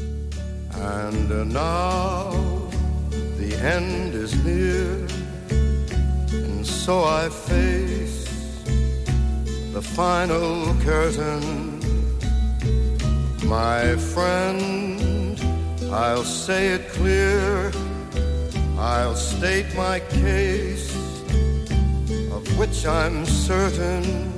And now the end is near, and so I face the final curtain. My friend, I'll say it clear, I'll state my case, of which I'm certain.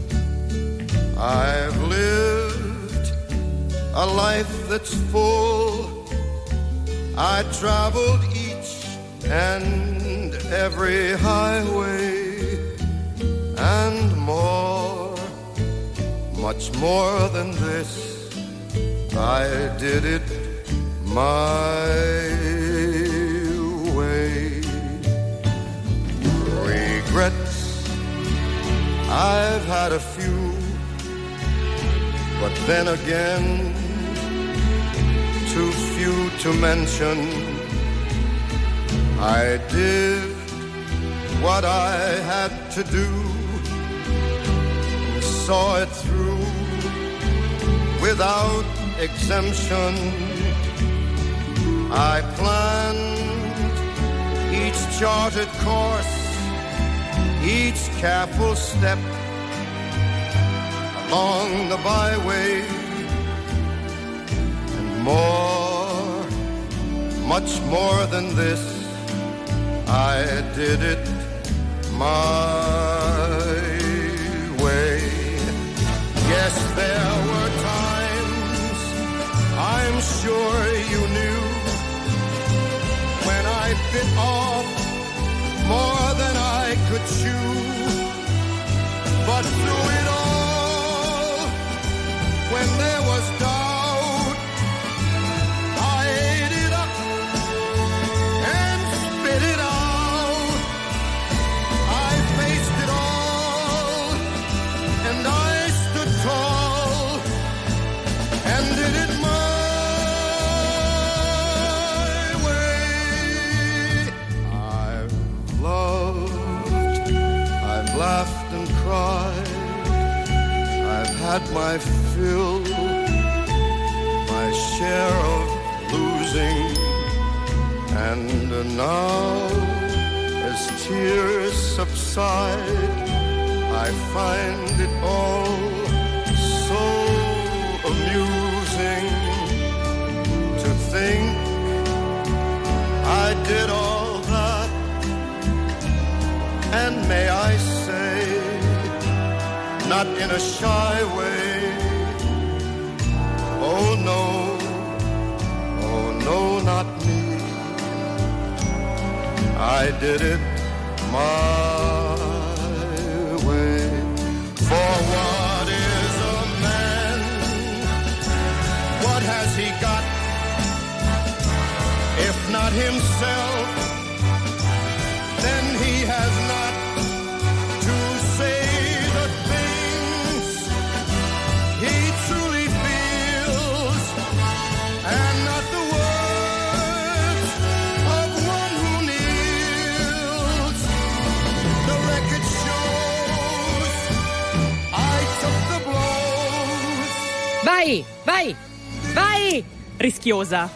I've lived a life that's full, I traveled each and every highway and more, much more than this. I did it my way. Regrets, I've had a few, but then again, too few to mention. I did what I had to do, saw it through without exemption. I planned each charted course, each careful step along the byway, and more, much more than this, I did it my way. Yes, there were times, I'm sure you knew, when I bit off more than I could chew. But through it all, when there was doubt, I ate it up and spit it out. I faced it all, and I stood tall and did it my way. I've loved, I've laughed and cried, I've had my fill, my share of losing, and now as tears subside, I find it all so amusing to think I did all that, and may I say, not in a shy way, oh no, not me, I did it my way. For what is a man? What has he got? If not himself, then he has not to say the things he truly feels, and not the words of one who kneels. The record shows I took the blows. Vai, vai, vai! Rischiosa.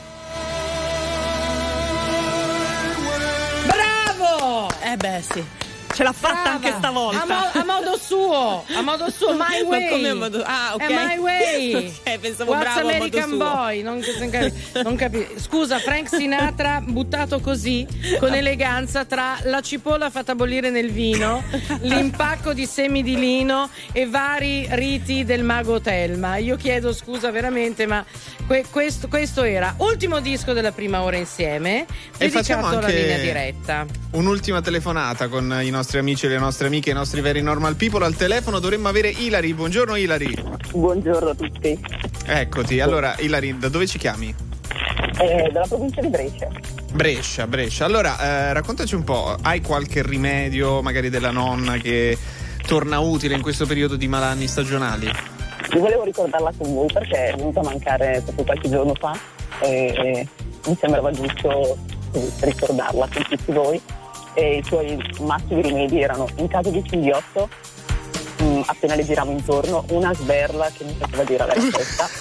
Bravo! Beh, sì. Ce l'ha fatta Brava. anche stavolta. A modo suo, my way. Ma come a modo... Ah, ok. È my way. Ok, pensavo What's bravo a modo American suo. Boy, non capisco. Scusa, Frank Sinatra buttato così, con eleganza, tra la cipolla fatta bollire nel vino, l'impacco di semi di lino e vari riti del mago Telma. Io chiedo scusa veramente, ma questo era ultimo disco della prima ora insieme, E facciamo dedicato alla anche linea diretta. un'ultima telefonata con i nostri amici e le nostre amiche, i nostri veri normal people. Al telefono dovremmo avere Ilari. Buongiorno Ilari. Buongiorno a tutti. Eccoti. Allora Ilari, da dove ci chiami? Dalla provincia di Brescia. Brescia. Allora raccontaci un po', hai qualche rimedio magari della nonna che torna utile in questo periodo di malanni stagionali? Io volevo ricordarla con voi perché è venuta a mancare proprio qualche giorno fa e mi sembrava giusto ricordarla con tutti voi. E i suoi massimi rimedi erano, in caso di singhiozzo, appena le giravo intorno, una sberla che mi faceva girare la testa.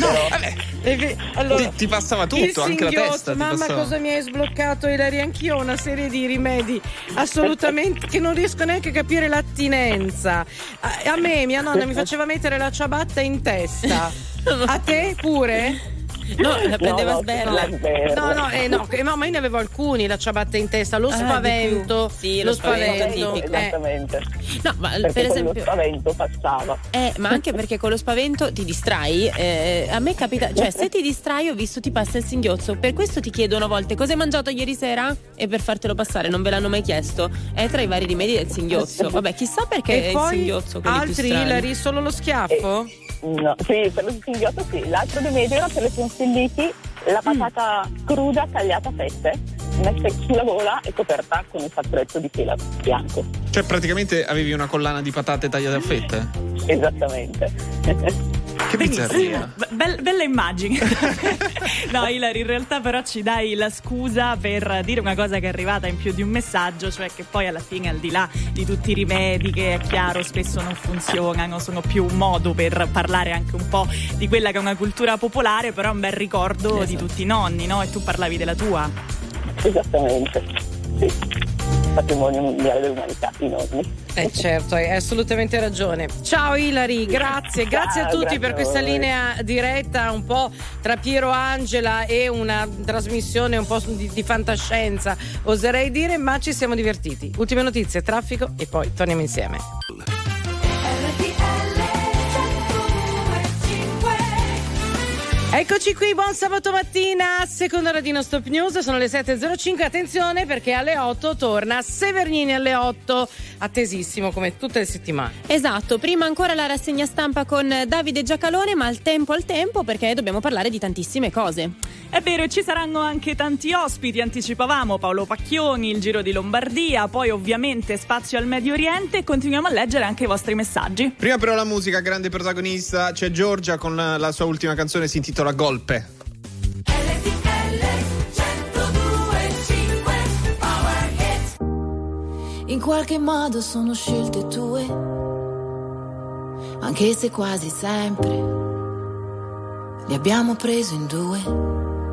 Allora, ti passava tutto, anche la testa. Mamma, cosa mi hai sbloccato, Ilaria? Anch'io ho una serie di rimedi assolutamente che non riesco neanche a capire l'attinenza. A me mia nonna mi faceva mettere la ciabatta in testa. A te pure? No, la prendeva sberla. No, ma io ne avevo alcuni, la ciabatta in testa, lo spavento. Sì, lo spavento. Esattamente. No, ma perché per esempio con lo spavento passava. Ma anche perché con lo spavento ti distrai. A me capita, cioè se ti distrai ho visto ti passa il singhiozzo. Per questo ti chiedono a volte cosa hai mangiato ieri sera e per fartelo passare non ve l'hanno mai chiesto. È tra i vari rimedi del singhiozzo. Vabbè, chissà perché e è poi il singhiozzo quelli più altri, strani. Ilari, solo lo schiaffo? No, sì, per lo singhiozzo sì. L'altro rimedio era per le tonsilliti, la patata cruda tagliata a fette, messa sulla gola e coperta con un fazzoletto di tela bianco. Cioè praticamente avevi una collana di patate tagliate a fette? Esattamente. Che bizzarria. Bella immagine. No, Ilari, in realtà però ci dai la scusa per dire una cosa che è arrivata in più di un messaggio, cioè che poi alla fine, al di là di tutti i rimedi che è chiaro spesso non funzionano, sono più un modo per parlare anche un po' di quella che è una cultura popolare, però è un bel ricordo di tutti i nonni, no? E tu parlavi della tua. Esattamente, sì. Patrimonio mondiale dell'umanità, i nonni. Certo, hai assolutamente ragione. Ciao Ilari, grazie a tutti per questa linea diretta un po' tra Piero Angela e una trasmissione un po' di fantascienza, oserei dire, ma ci siamo divertiti. Ultime notizie, traffico e poi torniamo insieme. Eccoci qui, buon sabato mattina, seconda ora di No Stop News, sono le 7.05, attenzione perché alle 8 torna Severnini alle 8, attesissimo come tutte le settimane. Esatto, prima ancora la rassegna stampa con Davide Giacalone, ma al tempo perché dobbiamo parlare di tantissime cose. È vero, e ci saranno anche tanti ospiti, anticipavamo Paolo Pacchioni, il Giro di Lombardia, poi ovviamente spazio al Medio Oriente e continuiamo a leggere anche i vostri messaggi. Prima però la musica, grande protagonista, c'è Giorgia con la sua ultima canzone, si intitola Golpe. In qualche modo sono scelte tue, anche se quasi sempre li abbiamo preso in due.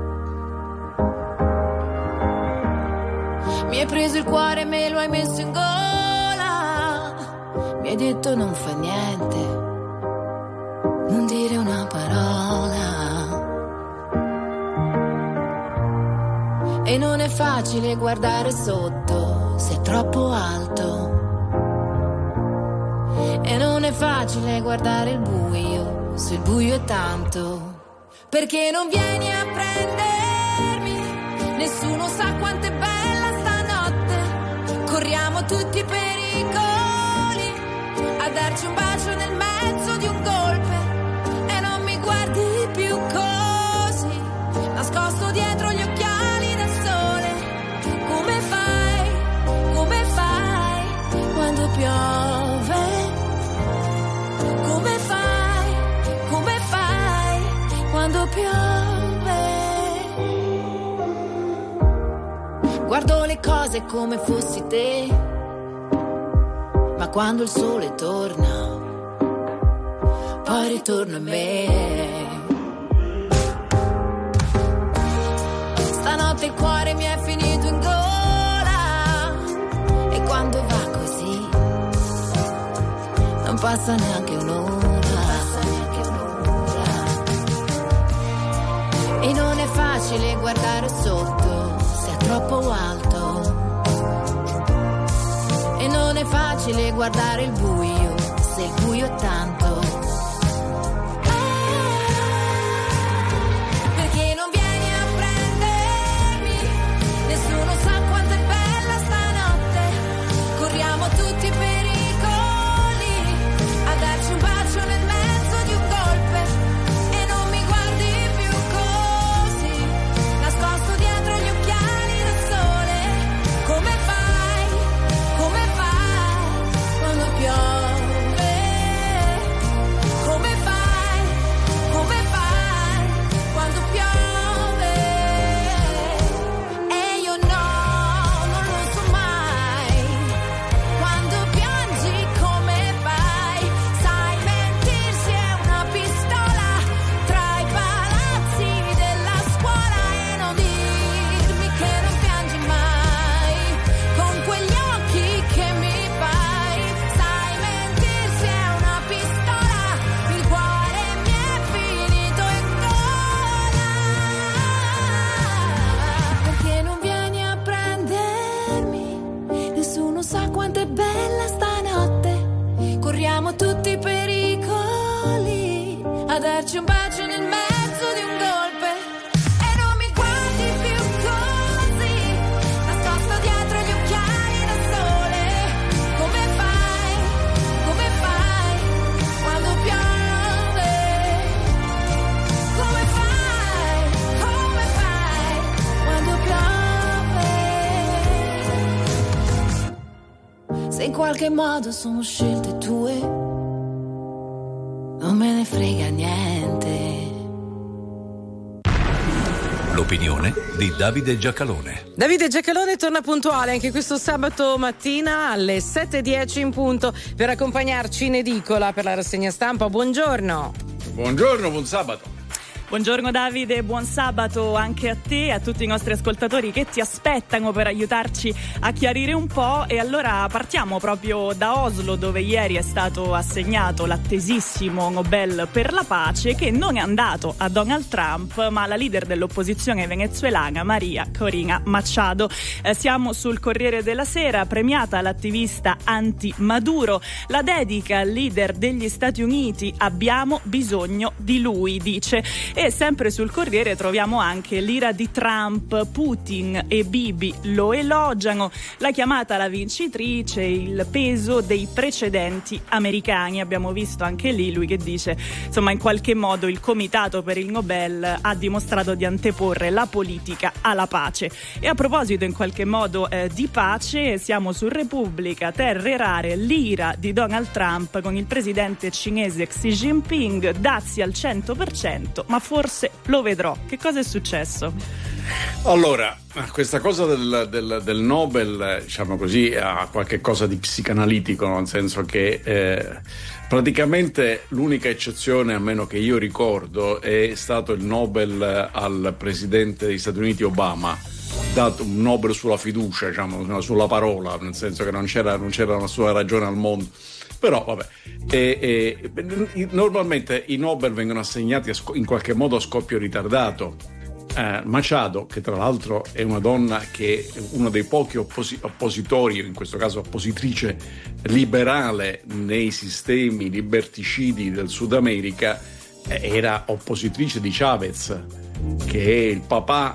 Mi hai preso il cuore e me lo hai messo in gola, mi hai detto non fa niente, non dire una parola. E non è facile guardare sotto se è troppo alto, e non è facile guardare il buio se il buio è tanto. Perché non vieni a prendermi, nessuno sa quanto è bella stanotte. Corriamo tutti i pericoli a darci un bacio nel mezzo di un golpe, e non mi guardi più così, nascosto dietro gli occhiali da sole. Come fai quando piove? Come fai quando piove? Guardo le cose come fossi te, ma quando il sole torna, poi ritorno in me. Stanotte il cuore mi è finito in gola, e quando va così non passa neanche un'ora. E non è facile guardare sotto se è troppo alto, e non è facile guardare il buio se il buio è tanto. Perché non vieni a prendermi, nessuno sa quanto è bella stanotte. Corriamo tutti i pericoli a darci un bacio nel mezzo di un golpe, e non mi guardi più così, nascosto dietro gli occhiali da sole. Come fai quando piove? Come fai quando piove? E io non lo so mai. Quando piangi come fai? Sai, mentirsi è una pistola tra i palazzi della scuola, e non dirmi che non piangi mai con quegli occhi che mi fai. Sai, mentirsi è una pistola, il cuore mi è finito in gola. Perché non vieni a prendermi, nessuno sa quanto è bella stanotte. Corriamo tutti i pericoli a darci un bacio nel mezzo di un golpe, e non mi guardi più così, nascosto dietro gli occhiali da sole. Come fai quando piove? Come fai quando piove? Se in qualche modo sono scelte tue, non me ne frega niente. L'opinione di Davide Giacalone. Davide Giacalone torna puntuale anche questo sabato mattina alle 7:10 in punto per accompagnarci in edicola per la rassegna stampa. Buongiorno. Buongiorno, buon sabato. Buongiorno Davide, buon sabato anche a te e a tutti i nostri ascoltatori che ti aspettano per aiutarci a chiarire un po'. E allora partiamo proprio da Oslo, dove ieri è stato assegnato l'attesissimo Nobel per la pace, che non è andato a Donald Trump ma alla leader dell'opposizione venezuelana Maria Corina Machado. Siamo sul Corriere della Sera, premiata l'attivista anti-Maduro, la dedica al leader degli Stati Uniti, abbiamo bisogno di lui, dice. E sempre sul Corriere troviamo anche l'ira di Trump, Putin e Bibi lo elogiano, la chiamata alla vincitrice, il peso dei precedenti americani. Abbiamo visto anche lì lui che dice, insomma, in qualche modo il comitato per il Nobel ha dimostrato di anteporre la politica alla pace. E a proposito in qualche modo di pace, siamo su Repubblica, terre rare, l'ira di Donald Trump con il presidente cinese Xi Jinping, dazi al 100%, ma forse lo vedrò. Che cosa è successo? Allora, questa cosa del Nobel, diciamo così, ha qualche cosa di psicanalitico, nel senso che praticamente l'unica eccezione, a meno che io ricordo, è stato il Nobel al presidente degli Stati Uniti Obama, dato un Nobel sulla fiducia, diciamo, sulla parola, nel senso che non c'era nessuna ragione al mondo. Però vabbè, normalmente i Nobel vengono assegnati in qualche modo a scoppio ritardato. Machado, che tra l'altro è una donna che è uno dei pochi oppositori, in questo caso oppositrice liberale nei sistemi liberticidi del Sud America, era oppositrice di Chavez, che è il papà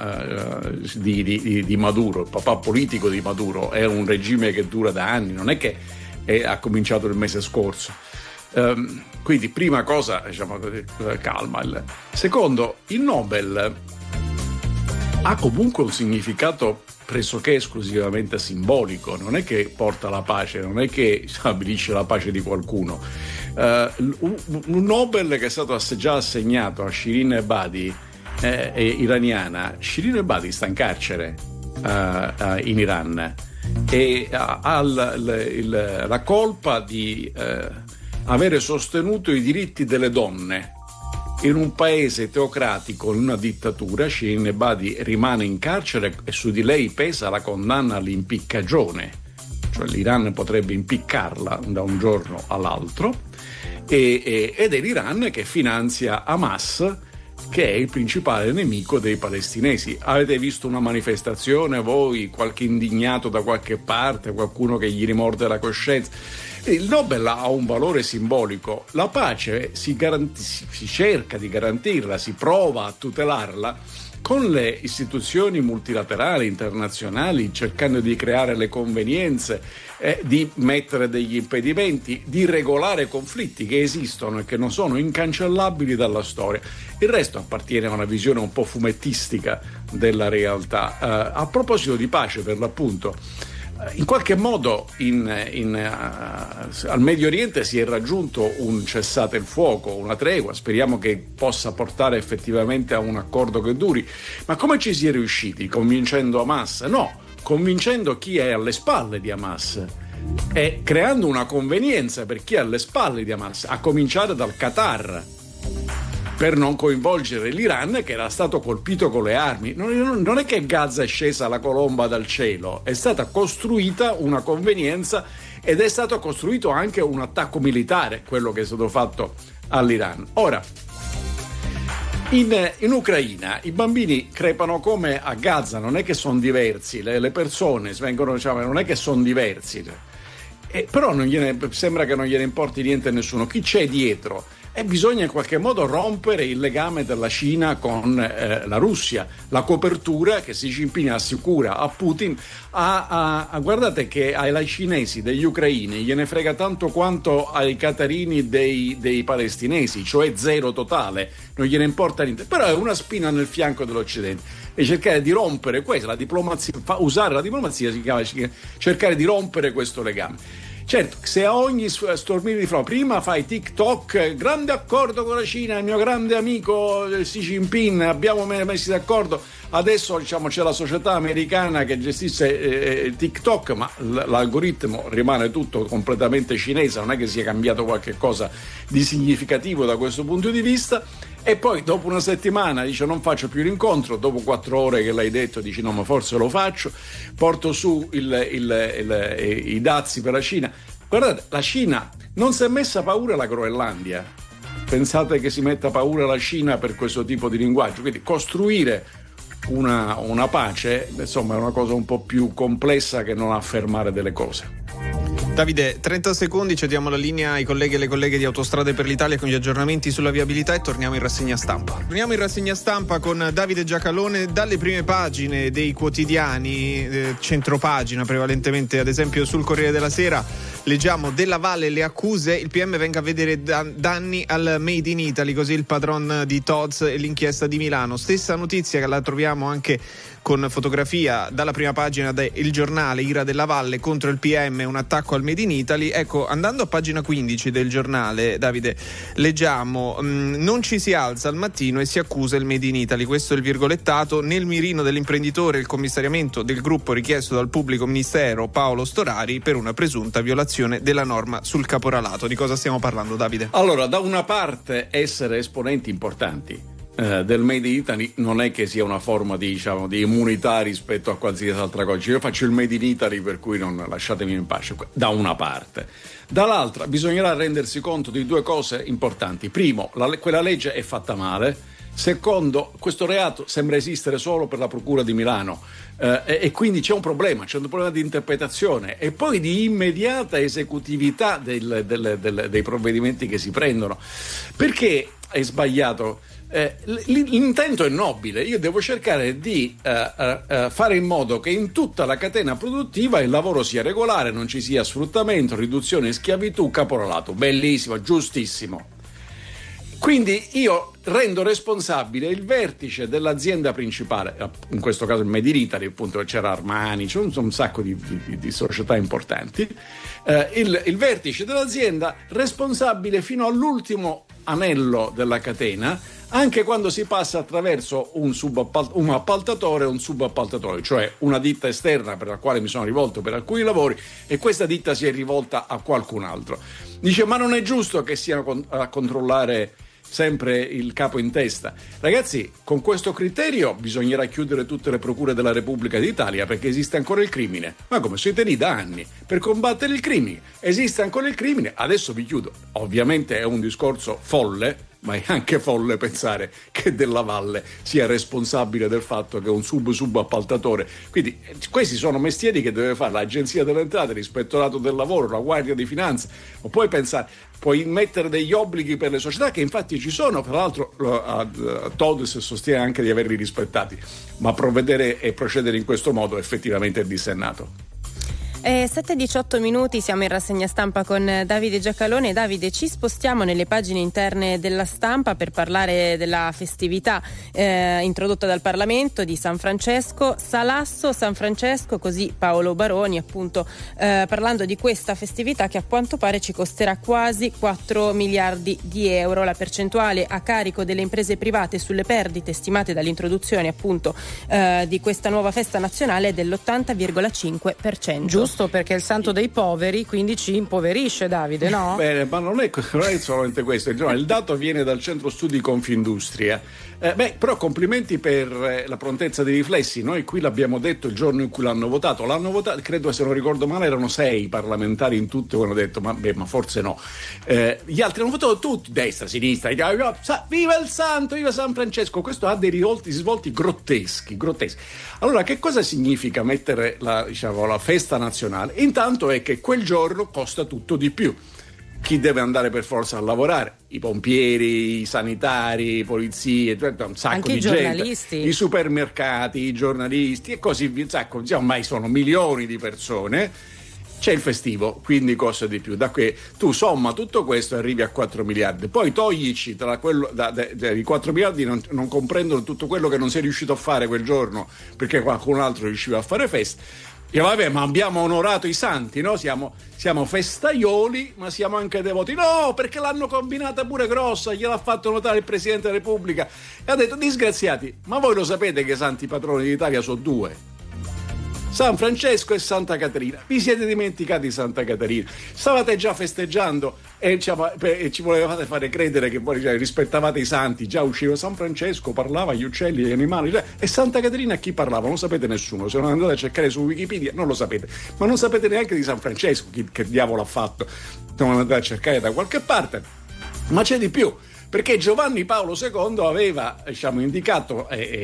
di Maduro, il papà politico di Maduro. È un regime che dura da anni, non è che ha cominciato il mese scorso. Quindi prima cosa, diciamo, calma. Secondo, il Nobel ha comunque un significato pressoché esclusivamente simbolico, non è che porta la pace, non è che stabilisce la pace di qualcuno. Un Nobel che è stato già assegnato a Shirin Ebadi, iraniana. Shirin Ebadi sta in carcere in Iran e ha la colpa di avere sostenuto i diritti delle donne in un paese teocratico, in una dittatura. Shirin Ebadi rimane in carcere e su di lei pesa la condanna all'impiccagione, cioè l'Iran potrebbe impiccarla da un giorno all'altro, ed è l'Iran che finanzia Hamas, che è il principale nemico dei palestinesi. Avete visto una manifestazione voi, qualche indignato da qualche parte, qualcuno che gli rimorde la coscienza? Il Nobel ha un valore simbolico. La pace si cerca di garantirla, si prova a tutelarla con le istituzioni multilaterali internazionali, cercando di creare le convenienze, di mettere degli impedimenti, di regolare conflitti che esistono e che non sono incancellabili dalla storia. Il resto appartiene a una visione un po' fumettistica della realtà. A proposito di pace, per l'appunto, in qualche modo al Medio Oriente si è raggiunto un cessate il fuoco, una tregua. Speriamo che possa portare effettivamente a un accordo che duri. Ma come ci si è riusciti? Convincendo Hamas? No, convincendo chi è alle spalle di Hamas e creando una convenienza per chi è alle spalle di Hamas, a cominciare dal Qatar, per non coinvolgere l'Iran, che era stato colpito con le armi. Non è che Gaza è scesa la colomba dal cielo, è stata costruita una convenienza ed è stato costruito anche un attacco militare, quello che è stato fatto all'Iran. Ora, in Ucraina i bambini crepano come a Gaza, non è che sono diversi, le persone vengono, diciamo, non è che sono diversi, però sembra che non gliene importi niente a nessuno. Chi c'è dietro? E bisogna in qualche modo rompere il legame della Cina con la Russia, la copertura che Xi Jinping assicura a Putin. Guardate che ai cinesi degli ucraini gliene frega tanto quanto ai qatarini dei palestinesi, cioè zero totale, non gliene importa niente, però è una spina nel fianco dell'Occidente. E cercare di rompere questo, usare la diplomazia si chiama cercare di rompere questo legame. Certo, se a ogni stormire di frò prima fai TikTok, grande accordo con la Cina, il mio grande amico Xi Jinping, abbiamo messi d'accordo, adesso diciamo c'è la società americana che gestisce TikTok, ma l'algoritmo rimane tutto completamente cinese, non è che sia cambiato qualche cosa di significativo da questo punto di vista. E poi dopo una settimana dice non faccio più l'incontro, dopo 4 ore che l'hai detto dici no ma forse lo faccio, porto su i dazi per la Cina. Guardate, la Cina non si è messa paura la Groenlandia, pensate che si metta paura la Cina per questo tipo di linguaggio? Quindi costruire una pace insomma è una cosa un po' più complessa che non affermare delle cose. Davide, 30 secondi, cediamo la linea ai colleghi e alle colleghe di Autostrade per l'Italia con gli aggiornamenti sulla viabilità e torniamo in rassegna stampa. Torniamo in rassegna stampa con Davide Giacalone dalle prime pagine dei quotidiani, centropagina prevalentemente, ad esempio sul Corriere della Sera leggiamo Della Valle le accuse, il PM venga a vedere danni al Made in Italy, così il padron di Tod's e l'inchiesta di Milano. Stessa notizia che la troviamo anche con fotografia dalla prima pagina del Giornale, ira Della Valle contro il PM, un attacco al Made in Italy. Ecco, andando a pagina 15 del Giornale, Davide, leggiamo non ci si alza al mattino e si accusa il Made in Italy, questo è il virgolettato, nel mirino dell'imprenditore il commissariamento del gruppo richiesto dal pubblico ministero Paolo Storari per una presunta violazione della norma sul caporalato. Di cosa stiamo parlando, Davide? Allora, da una parte essere esponenti importanti del Made in Italy non è che sia una forma di immunità rispetto a qualsiasi altra cosa. Io faccio il Made in Italy, per cui non lasciatemi in pace, da una parte. Dall'altra bisognerà rendersi conto di 2 cose importanti. Primo, quella legge è fatta male. Secondo, questo reato sembra esistere solo per la Procura di Milano e quindi c'è un problema di interpretazione e poi di immediata esecutività dei provvedimenti che si prendono. Perché è sbagliato? L'intento è nobile, io devo cercare di fare in modo che in tutta la catena produttiva il lavoro sia regolare, non ci sia sfruttamento, riduzione di schiavitù, caporalato. Bellissimo, giustissimo. Quindi io rendo responsabile il vertice dell'azienda principale, in questo caso il Made in Italy, appunto c'era Armani, c'è un sacco di società importanti, il vertice dell'azienda responsabile fino all'ultimo anello della catena, anche quando si passa attraverso un appaltatore o un subappaltatore, cioè una ditta esterna per la quale mi sono rivolto per alcuni lavori e questa ditta si è rivolta a qualcun altro. Dice ma non è giusto che siano a controllare sempre il capo in testa. Ragazzi, con questo criterio bisognerà chiudere tutte le procure della Repubblica d'Italia, perché esiste ancora il crimine. Ma come siete lì da anni per combattere il crimine? Esiste ancora il crimine, adesso vi chiudo. Ovviamente è un discorso folle, ma è anche folle pensare che Della Valle sia responsabile del fatto che è un subappaltatore. Quindi questi sono mestieri che deve fare l'Agenzia delle Entrate, l'Ispettorato del Lavoro, la Guardia di Finanza. Non puoi pensare, puoi mettere degli obblighi per le società che infatti ci sono, tra l'altro Tod's sostiene anche di averli rispettati, ma provvedere e procedere in questo modo effettivamente è dissennato. 7:18 minuti, siamo in rassegna stampa con Davide Giacalone. Davide, ci spostiamo nelle pagine interne della Stampa per parlare della festività introdotta dal Parlamento di San Francesco. Salasso San Francesco, così Paolo Baroni, appunto parlando di questa festività che a quanto pare ci costerà quasi 4 miliardi di euro. La percentuale a carico delle imprese private sulle perdite stimate dall'introduzione appunto di questa nuova festa nazionale è dell'80,5%. Giusto, perché è il santo dei poveri, quindi ci impoverisce, Davide, no? Bene, ma non è solamente questo. Il dato viene dal Centro Studi Confindustria. Però complimenti per la prontezza dei riflessi. Noi qui l'abbiamo detto il giorno in cui l'hanno votato, credo, se non ricordo male, erano 6 parlamentari in tutto che hanno detto ma forse no. Gli altri hanno votato tutti, destra, sinistra, viva il santo, viva San Francesco. Questo ha dei risvolti grotteschi. Allora, che cosa significa mettere la festa nazionale? Intanto è che quel giorno costa tutto di più. Chi deve andare per forza a lavorare? I pompieri, i sanitari, i polizie, un sacco anche di gente, i supermercati, i giornalisti e così via. Ormai sono milioni di persone. C'è il festivo, quindi costa di più. Da qui tu somma tutto questo e arrivi a 4 miliardi. Poi toglici i 4 miliardi non comprendono tutto quello che non sei riuscito a fare quel giorno perché qualcun altro riusciva a fare festa. E vabbè, ma abbiamo onorato i santi, no? Siamo festaioli, ma siamo anche devoti. No, perché l'hanno combinata pure grossa, gliel'ha fatto notare il Presidente della Repubblica e ha detto: disgraziati, ma voi lo sapete che i santi patroni d'Italia sono due? San Francesco e Santa Caterina. Vi siete dimenticati Santa Caterina? Stavate già festeggiando e ci volevate fare credere che voi rispettavate i santi. Già usciva San Francesco, parlava agli uccelli e agli animali. E Santa Caterina a chi parlava? Non lo sapete nessuno. Se non andate a cercare su Wikipedia non lo sapete. Ma non sapete neanche di San Francesco che diavolo ha fatto. Non andate a cercare da qualche parte. Ma c'è di più. Perché Giovanni Paolo II aveva indicato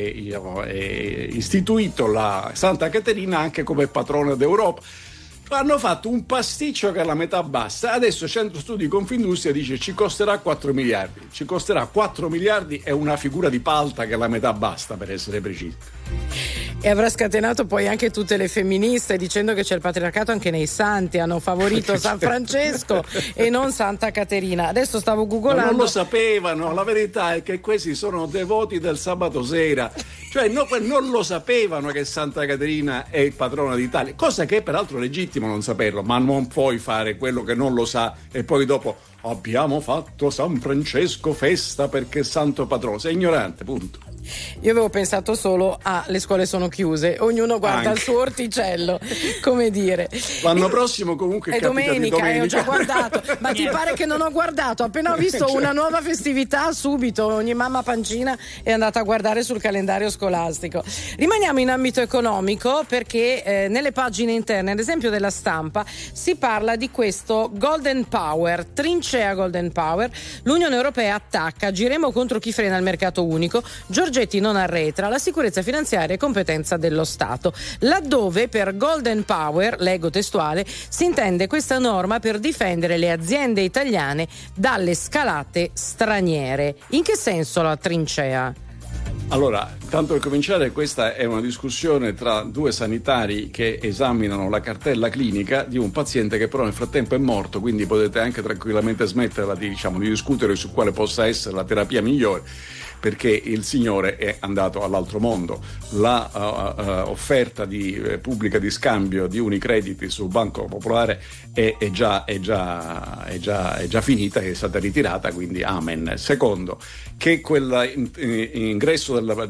e istituito la Santa Caterina anche come patrona d'Europa. Hanno fatto un pasticcio che è la metà bassa. Adesso Centro Studi Confindustria dice ci costerà 4 miliardi. Ci costerà 4 miliardi e una figura di palta che è la metà bassa, per essere precisi. E avrà scatenato poi anche tutte le femministe dicendo che c'è il patriarcato anche nei santi, hanno favorito San Francesco e non Santa Caterina. Adesso stavo googolando. Ma non lo sapevano, la verità è che questi sono devoti del sabato sera, cioè non lo sapevano che Santa Caterina è il patrona d'Italia, cosa che è peraltro legittimo non saperlo, ma non puoi fare quello che non lo sa e poi dopo abbiamo fatto San Francesco festa perché è santo patrono. Sei ignorante, punto. Io avevo pensato solo le scuole sono chiuse, ognuno guarda il suo orticello, come dire. L'anno prossimo comunque è domenica. Ho già guardato, ma ti pare che non ho guardato? Appena ho visto una nuova festività, subito ogni mamma pancina è andata a guardare sul calendario scolastico. Rimaniamo in ambito economico perché nelle pagine interne, ad esempio della Stampa, si parla di questo Golden Power, trincea Golden Power. L'Unione Europea attacca, agiremo contro chi frena il mercato unico. Giorgetti non arretra, la sicurezza finanziaria è competenza dello Stato. Laddove per Golden Power, leggo testuale, si intende questa norma per difendere le aziende italiane dalle scalate straniere. In che senso la trincea? Allora, tanto per cominciare, questa è una discussione tra due sanitari che esaminano la cartella clinica di un paziente che però nel frattempo è morto, quindi potete anche tranquillamente smetterla di discutere su quale possa essere la terapia migliore, perché il signore è andato all'altro mondo. La offerta pubblica di scambio di Unicredit sul Banco Popolare è già finita, è stata ritirata, quindi amen. Secondo, che quell'ingresso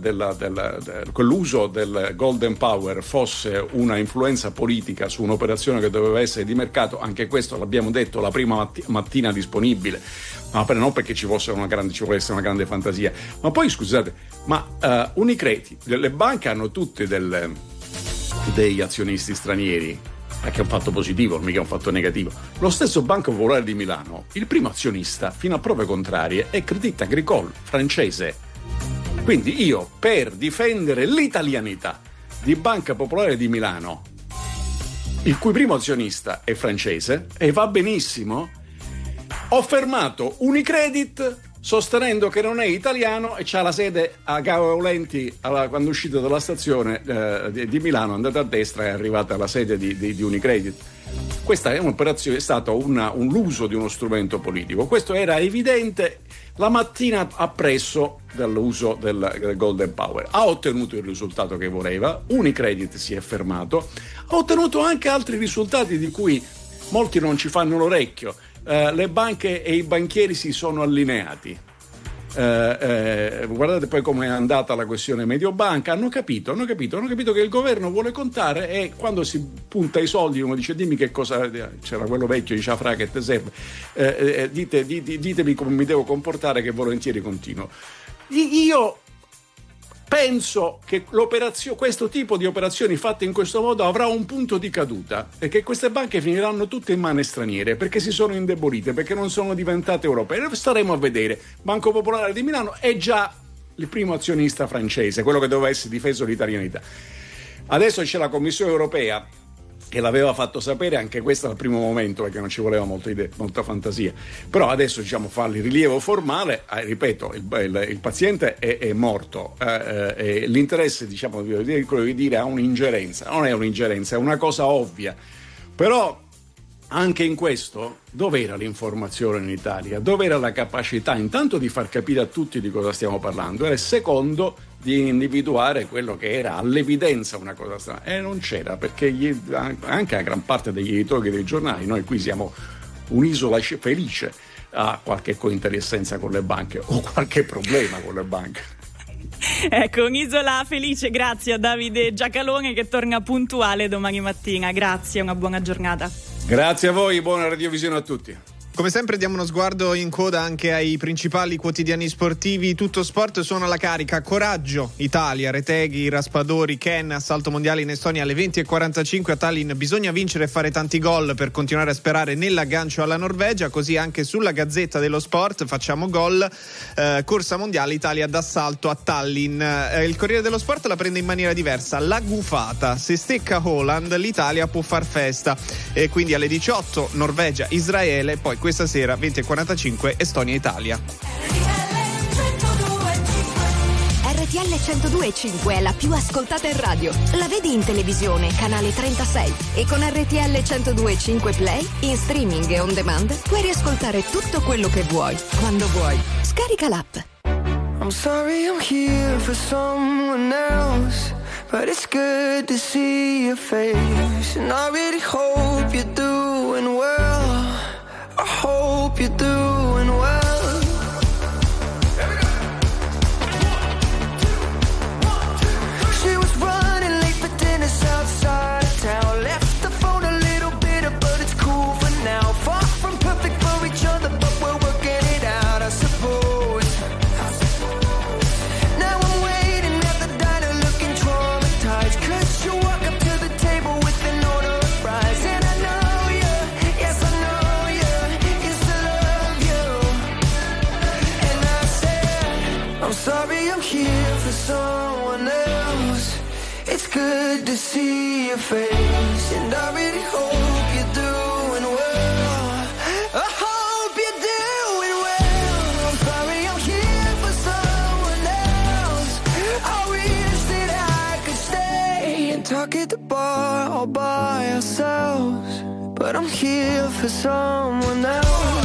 quell'uso del Golden Power fosse una influenza politica su un'operazione che doveva essere di mercato, anche questo l'abbiamo detto la prima mattina disponibile, ma non perché ci volesse una grande fantasia. Ma poi scusate, Unicredit, le banche hanno tutte degli azionisti stranieri, che è un fatto positivo, mica un fatto negativo. Lo stesso Banco Popolare di Milano, il primo azionista, fino a prove contrarie, è Crédit Agricole francese. Quindi io, per difendere l'italianità di Banca Popolare di Milano, il cui primo azionista è francese, e va benissimo, ho fermato Unicredit sostenendo che non è italiano e c'ha la sede a Gaolenti. Quando è uscito dalla stazione di Milano, andate a destra e è arrivata alla sede di Unicredit. Questa è un'operazione, è stato l'uso di uno strumento politico. Questo era evidente la mattina appresso dall'uso del Golden Power. Ha ottenuto il risultato che voleva, Unicredit si è fermato, ha ottenuto anche altri risultati di cui molti non ci fanno l'orecchio. Le banche e i banchieri si sono allineati. Guardate poi come è andata la questione Mediobanca. Hanno capito che il governo vuole contare, e quando si punta i soldi uno dice dimmi che cosa, c'era quello vecchio, dice fra che te serve, ditemi come mi devo comportare che volentieri continuo. Io penso che questo tipo di operazioni fatte in questo modo avrà un punto di caduta e che queste banche finiranno tutte in mani straniere perché si sono indebolite, perché non sono diventate europee. Staremo a vedere. Banco Popolare di Milano è già il primo azionista francese, quello che doveva essere difeso l'italianità. Adesso c'è la Commissione Europea che l'aveva fatto sapere, anche questo al primo momento, perché non ci voleva molta fantasia, però adesso fa il rilievo formale. Ripeto, il paziente è morto, l'interesse quello di dire ha un'ingerenza, non è un'ingerenza, è una cosa ovvia, però anche in questo, dov'era l'informazione in Italia? Dov'era la capacità intanto di far capire a tutti di cosa stiamo parlando e secondo di individuare quello che era all'evidenza una cosa strana? E non c'era, perché anche la gran parte degli editori dei giornali, noi qui siamo un'isola felice, ha qualche cointeressenza con le banche o qualche problema con le banche. Ecco, un'isola felice, grazie a Davide Giacalone che torna puntuale domani mattina. Grazie, una buona giornata. Grazie a voi, buona radiovisione a tutti. Come sempre diamo uno sguardo in coda anche ai principali quotidiani sportivi. Tutto Sport suona alla carica. Coraggio, Italia, Reteghi, Raspadori, Ken, assalto mondiale in Estonia alle 20:45 a Tallinn. Bisogna vincere e fare tanti gol per continuare a sperare nell'aggancio alla Norvegia. Così anche sulla Gazzetta dello Sport, facciamo gol, corsa mondiale, Italia d'assalto a Tallinn. Il Corriere dello Sport la prende in maniera diversa. La gufata, se stecca Haaland l'Italia può far festa. E quindi alle 18 Norvegia, Israele, poi questa sera 20:45 Estonia-Italia. RTL 102.5 è la più ascoltata in radio. La vedi in televisione, canale 36, e con RTL 102.5 Play in streaming e on demand puoi riascoltare tutto quello che vuoi, quando vuoi. Scarica l'app. I'm sorry I'm here for someone else, but it's good to see your face, and I really hope you're doing well. I hope you're doing well. She was running late for dinner outside of town. Left the phone a little bitter, but it's cool for now. Far from perfect for each other, but we're working it out, I suppose. Now I'm waiting at the diner looking traumatized, 'cause you walk up to the table with an order of fries, and I know you, yes I know. I'm sorry I'm here for someone else. It's good to see your face, and I really hope you're doing well. I hope you're doing well. I'm sorry I'm here for someone else. I wish that I could stay and talk at the bar all by ourselves, but I'm here for someone else.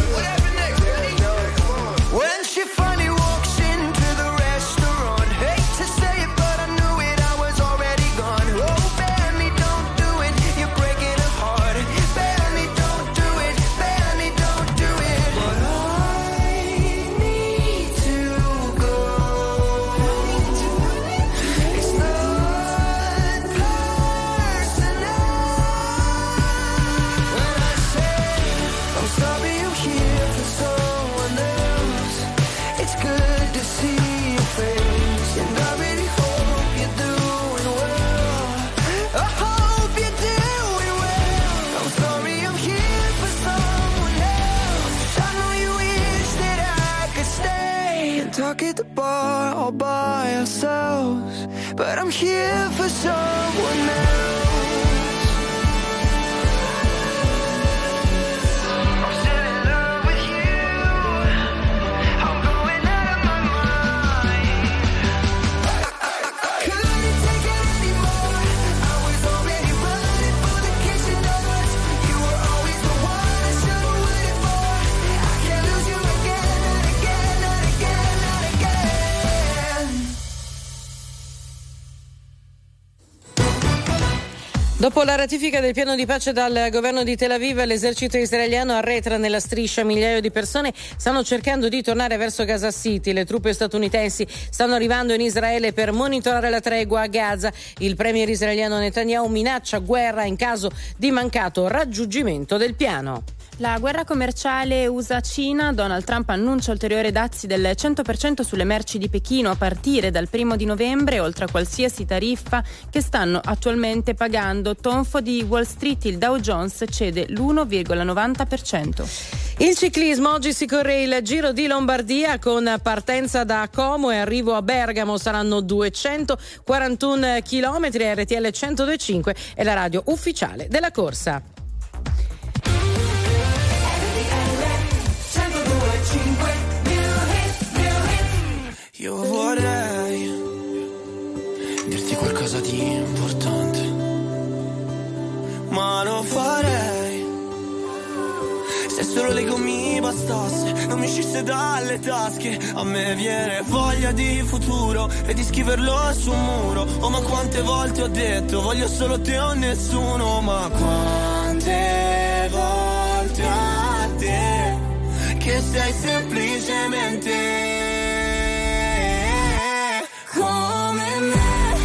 When she finally walks into the restaurant, hate to say it, but I knew it, I was already gone. Oh, Benny, don't do it, you're breaking her heart. Benny, don't do it, Benny, don't do it. But I need to go. It's not personal. When I say I'm sorry I'm here for someone else, it's good to see your face, and I really hope you're doing well. I hope you're doing well. I'm sorry I'm here for someone else. I know you wish that I could stay and talk at the bar all by ourselves, but I'm here for someone else. Dopo la ratifica del piano di pace dal governo di Tel Aviv, l'esercito israeliano arretra nella striscia. Migliaia di persone stanno cercando di tornare verso Gaza City. Le truppe statunitensi stanno arrivando in Israele per monitorare la tregua a Gaza. Il premier israeliano Netanyahu minaccia guerra in caso di mancato raggiungimento del piano. La guerra commerciale USA-Cina, Donald Trump annuncia ulteriori dazi del 100% sulle merci di Pechino a partire dal 1 di novembre, oltre a qualsiasi tariffa che stanno attualmente pagando. Tonfo di Wall Street, il Dow Jones cede l'1,90%. Il ciclismo, oggi si corre il Giro di Lombardia con partenza da Como e arrivo a Bergamo. Saranno 241 chilometri. RTL 102.5 è la radio ufficiale della corsa. Io vorrei dirti qualcosa di importante, ma lo farei Se solo lei mi bastasse, non mi uscisse dalle tasche. A me viene voglia di futuro e di scriverlo su un muro. Oh, ma quante volte ho detto voglio solo te o nessuno. Ma quante volte a te che sei semplicemente come me.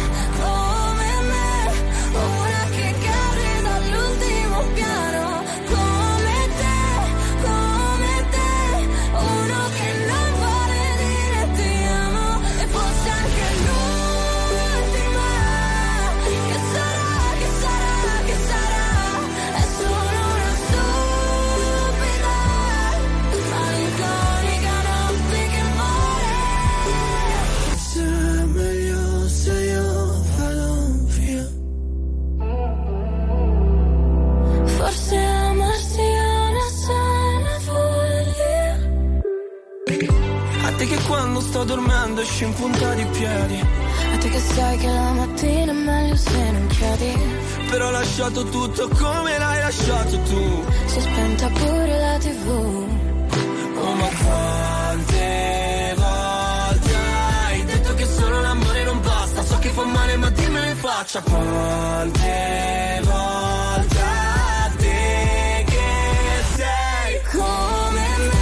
Quando sto dormendo esci in punta di piedi. A te che sai che la mattina è meglio se non chiedi. Però ho lasciato tutto come l'hai lasciato tu. Si è spenta pure la TV. Oh, ma quante volte hai detto che solo l'amore non basta. So che fa male ma dimmelo in faccia. Quante volte a te che sei come me.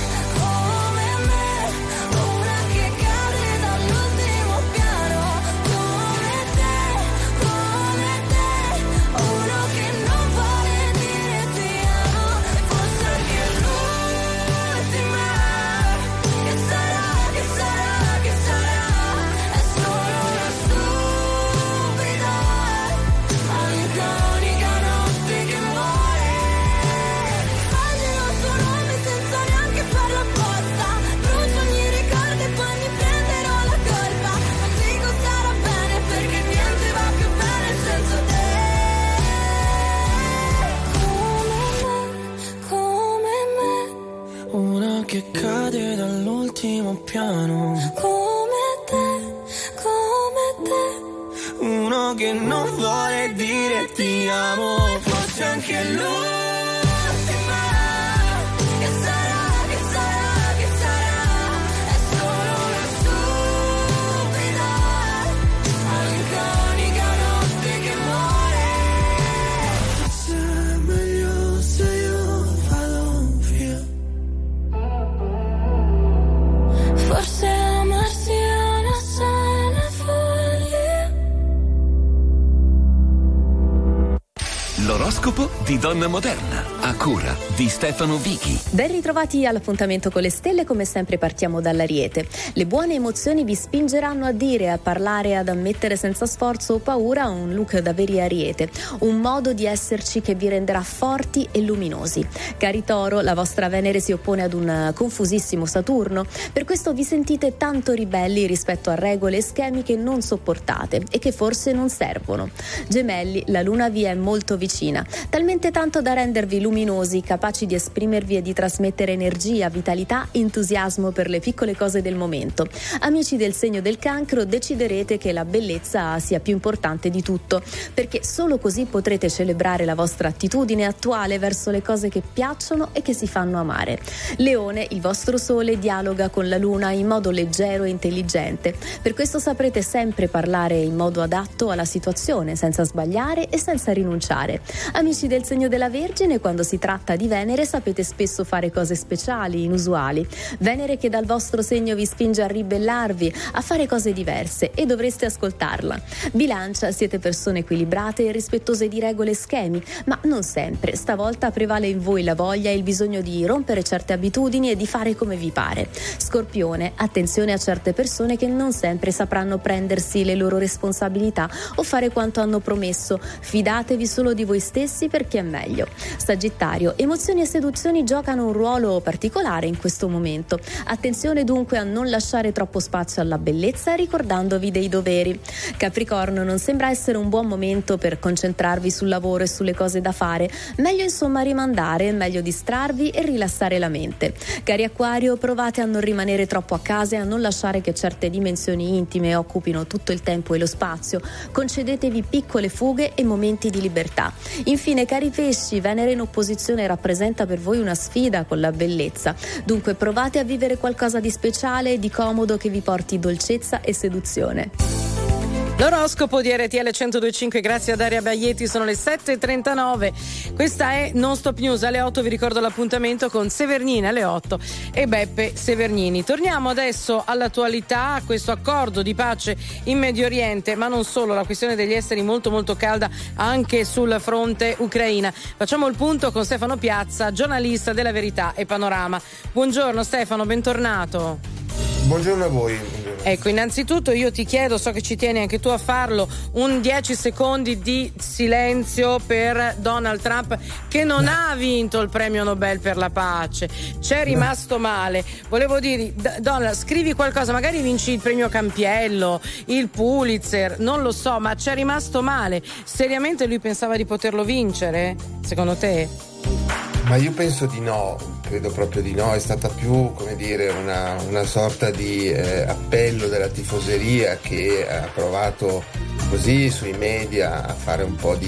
Che cade dall'ultimo piano come te. Uno che non vuole dire ti amo. Forse anche lui. Forse amarsi è una sana follia. L'oroscopo di Donna Moderna, a cura di Stefano Vichi. Ben ritrovati all'appuntamento con le stelle, come sempre partiamo dall'Ariete. Le buone emozioni vi spingeranno a dire, a parlare, ad ammettere senza sforzo o paura un look da veri Ariete, un modo di esserci che vi renderà forti e luminosi. Cari Toro, la vostra Venere si oppone ad un confusissimo Saturno, per questo vi sentite tanto ribelli rispetto a regole e schemi che non sopportate e che forse non servono. Gemelli, la Luna vi è molto vicina, talmente tanto da rendervi luminosi, capaci di esprimervi e di trasmettere energia, vitalità, entusiasmo per le piccole cose del momento. Amici del segno del Cancro, deciderete che la bellezza sia più importante di tutto, perché solo così potrete celebrare la vostra attitudine attuale verso le cose che piacciono e che si fanno amare. Leone, il vostro Sole dialoga con la Luna in modo leggero e intelligente, per questo saprete sempre parlare in modo adatto alla situazione, senza sbagliare e senza rinunciare. Amici del segno della Vergine, quando si tratta di Venere sapete spesso fare cose speciali, inusuali. Venere che dal vostro segno vi spinge a ribellarvi, a fare cose diverse, e dovreste ascoltarla. Bilancia, siete persone equilibrate e rispettose di regole e schemi, ma non sempre. Stavolta prevale in voi la voglia e il bisogno di rompere certe abitudini e di fare come vi pare. Scorpione, attenzione a certe persone che non sempre sapranno prendersi le loro responsabilità o fare quanto hanno promesso. Fidatevi solo di voi stessi, perché è meglio. Sagittario, emozioni e seduzioni giocano un ruolo particolare in questo momento. Attenzione dunque a non lasciare troppo spazio alla bellezza, ricordandovi dei doveri. Capricorno, non sembra essere un buon momento per concentrarvi sul lavoro e sulle cose da fare. Meglio insomma rimandare, meglio distrarvi e rilassare la mente. Cari Acquario, provate a non rimanere troppo a casa e a non lasciare che certe dimensioni intime occupino tutto il tempo e lo spazio. Concedetevi piccole fughe e momenti di libertà. Infine, cari pesci, Venere in opposizione rappresenta per voi una sfida con la bellezza. Dunque provate a vivere qualcosa di speciale e di comodo che vi porti dolcezza e seduzione. L'oroscopo di RTL 102.5 grazie a Daria Baietti, sono le 7.39. Questa è Non Stop News. Alle 8 vi ricordo l'appuntamento con Severnini alle 8 e Beppe Severnini. Torniamo adesso all'attualità, a questo accordo di pace in Medio Oriente, ma non solo, la questione degli esteri molto molto calda anche sul fronte ucraina. Facciamo il punto con Stefano Piazza, giornalista della Verità e Panorama. Buongiorno Stefano, bentornato. Buongiorno a voi. Ecco, innanzitutto io ti chiedo, so che ci tieni anche tu a farlo, un 10 secondi di silenzio per Donald Trump, che non ha vinto il premio Nobel per la pace, c'è rimasto male. Volevo dire, Donald, scrivi qualcosa, magari vinci il premio Campiello, il Pulitzer, non lo so, ma c'è rimasto male. Seriamente lui pensava di poterlo vincere, secondo te? Ma io penso di no, credo proprio di no. È stata più, come dire, una sorta di appello della tifoseria che ha provato così sui media a fare un po'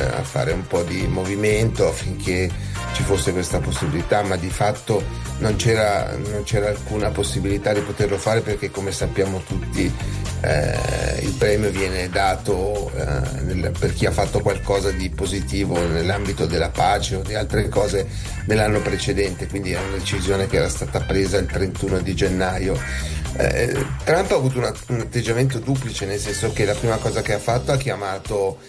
di movimento affinché ci fosse questa possibilità, ma di fatto non c'era alcuna possibilità di poterlo fare, perché come sappiamo tutti il premio viene dato per chi ha fatto qualcosa di positivo nell'ambito della pace o di altre cose nell'anno precedente, quindi è una decisione che era stata presa il 31 di gennaio. Trump ha avuto un atteggiamento duplice, nel senso che la prima cosa che ha fatto ha chiamato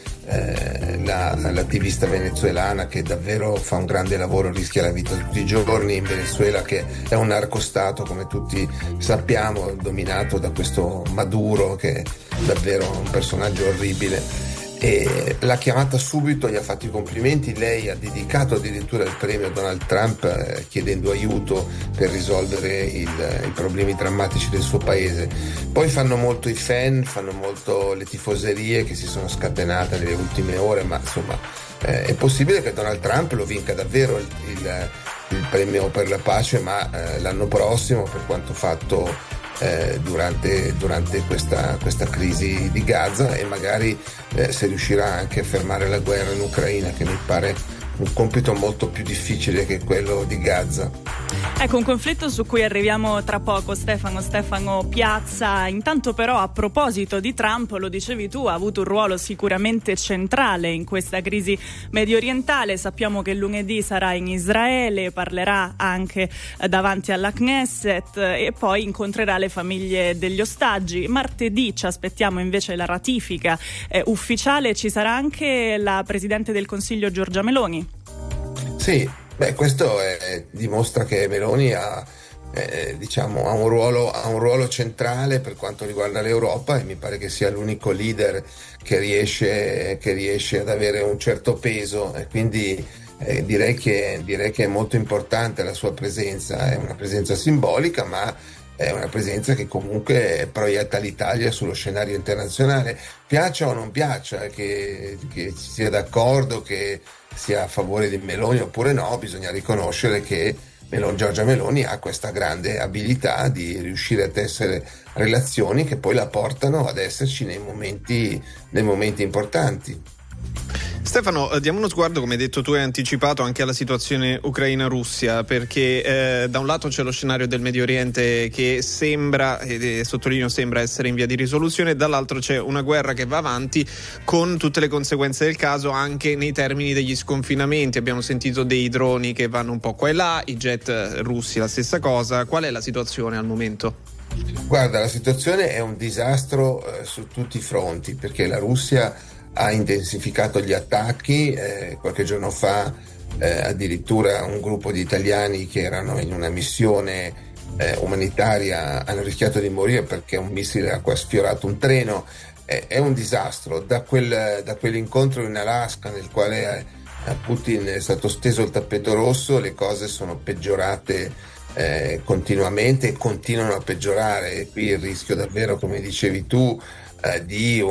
l'attivista venezuelana, che davvero fa un grande lavoro, rischia la vita tutti i giorni in Venezuela, che è un narcostato, come tutti sappiamo, dominato da questo Maduro, che è davvero un personaggio orribile. E l'ha chiamata subito, gli ha fatto i complimenti, lei ha dedicato addirittura il premio a Donald Trump chiedendo aiuto per risolvere i problemi drammatici del suo paese. Poi fanno molto i fan, fanno molto le tifoserie che si sono scatenate nelle ultime ore, ma insomma è possibile che Donald Trump lo vinca davvero il premio per la pace, ma l'anno prossimo, per quanto fatto durante questa crisi di Gaza, e magari se riuscirà anche a fermare la guerra in Ucraina, che mi pare un compito molto più difficile che quello di Gaza. Ecco, un conflitto su cui arriviamo tra poco, Stefano Piazza. Intanto però, a proposito di Trump, lo dicevi tu, ha avuto un ruolo sicuramente centrale in questa crisi medio orientale. Sappiamo che lunedì sarà in Israele, parlerà anche davanti alla Knesset e poi incontrerà le famiglie degli ostaggi. Martedì ci aspettiamo invece la ratifica ufficiale. Ci sarà anche la Presidente del Consiglio Giorgia Meloni. Sì, questo dimostra che Meloni ha un ruolo centrale per quanto riguarda l'Europa, e mi pare che sia l'unico leader che riesce ad avere un certo peso, e quindi direi che è molto importante la sua presenza. È una presenza simbolica, ma è una presenza che comunque proietta l'Italia sullo scenario internazionale, piaccia o non piaccia, che sia d'accordo, che sia a favore di Meloni oppure no. Bisogna riconoscere che Giorgia Meloni ha questa grande abilità di riuscire a tessere relazioni che poi la portano ad esserci nei momenti importanti. Stefano, diamo uno sguardo, come hai detto tu, hai anticipato anche alla situazione Ucraina-Russia, perché da un lato c'è lo scenario del Medio Oriente che sembra, e sottolineo sembra, essere in via di risoluzione, e dall'altro c'è una guerra che va avanti con tutte le conseguenze del caso anche nei termini degli sconfinamenti. Abbiamo sentito dei droni che vanno un po' qua e là, i jet russi la stessa cosa. Qual è la situazione al momento? Guarda, la situazione è un disastro su tutti i fronti, perché la Russia ha intensificato gli attacchi. Qualche giorno fa addirittura un gruppo di italiani che erano in una missione umanitaria hanno rischiato di morire perché un missile ha sfiorato un treno. È un disastro. Da quell'incontro in Alaska, nel quale a Putin è stato steso il tappeto rosso, le cose sono peggiorate continuamente e continuano a peggiorare. E qui il rischio davvero, come dicevi tu, di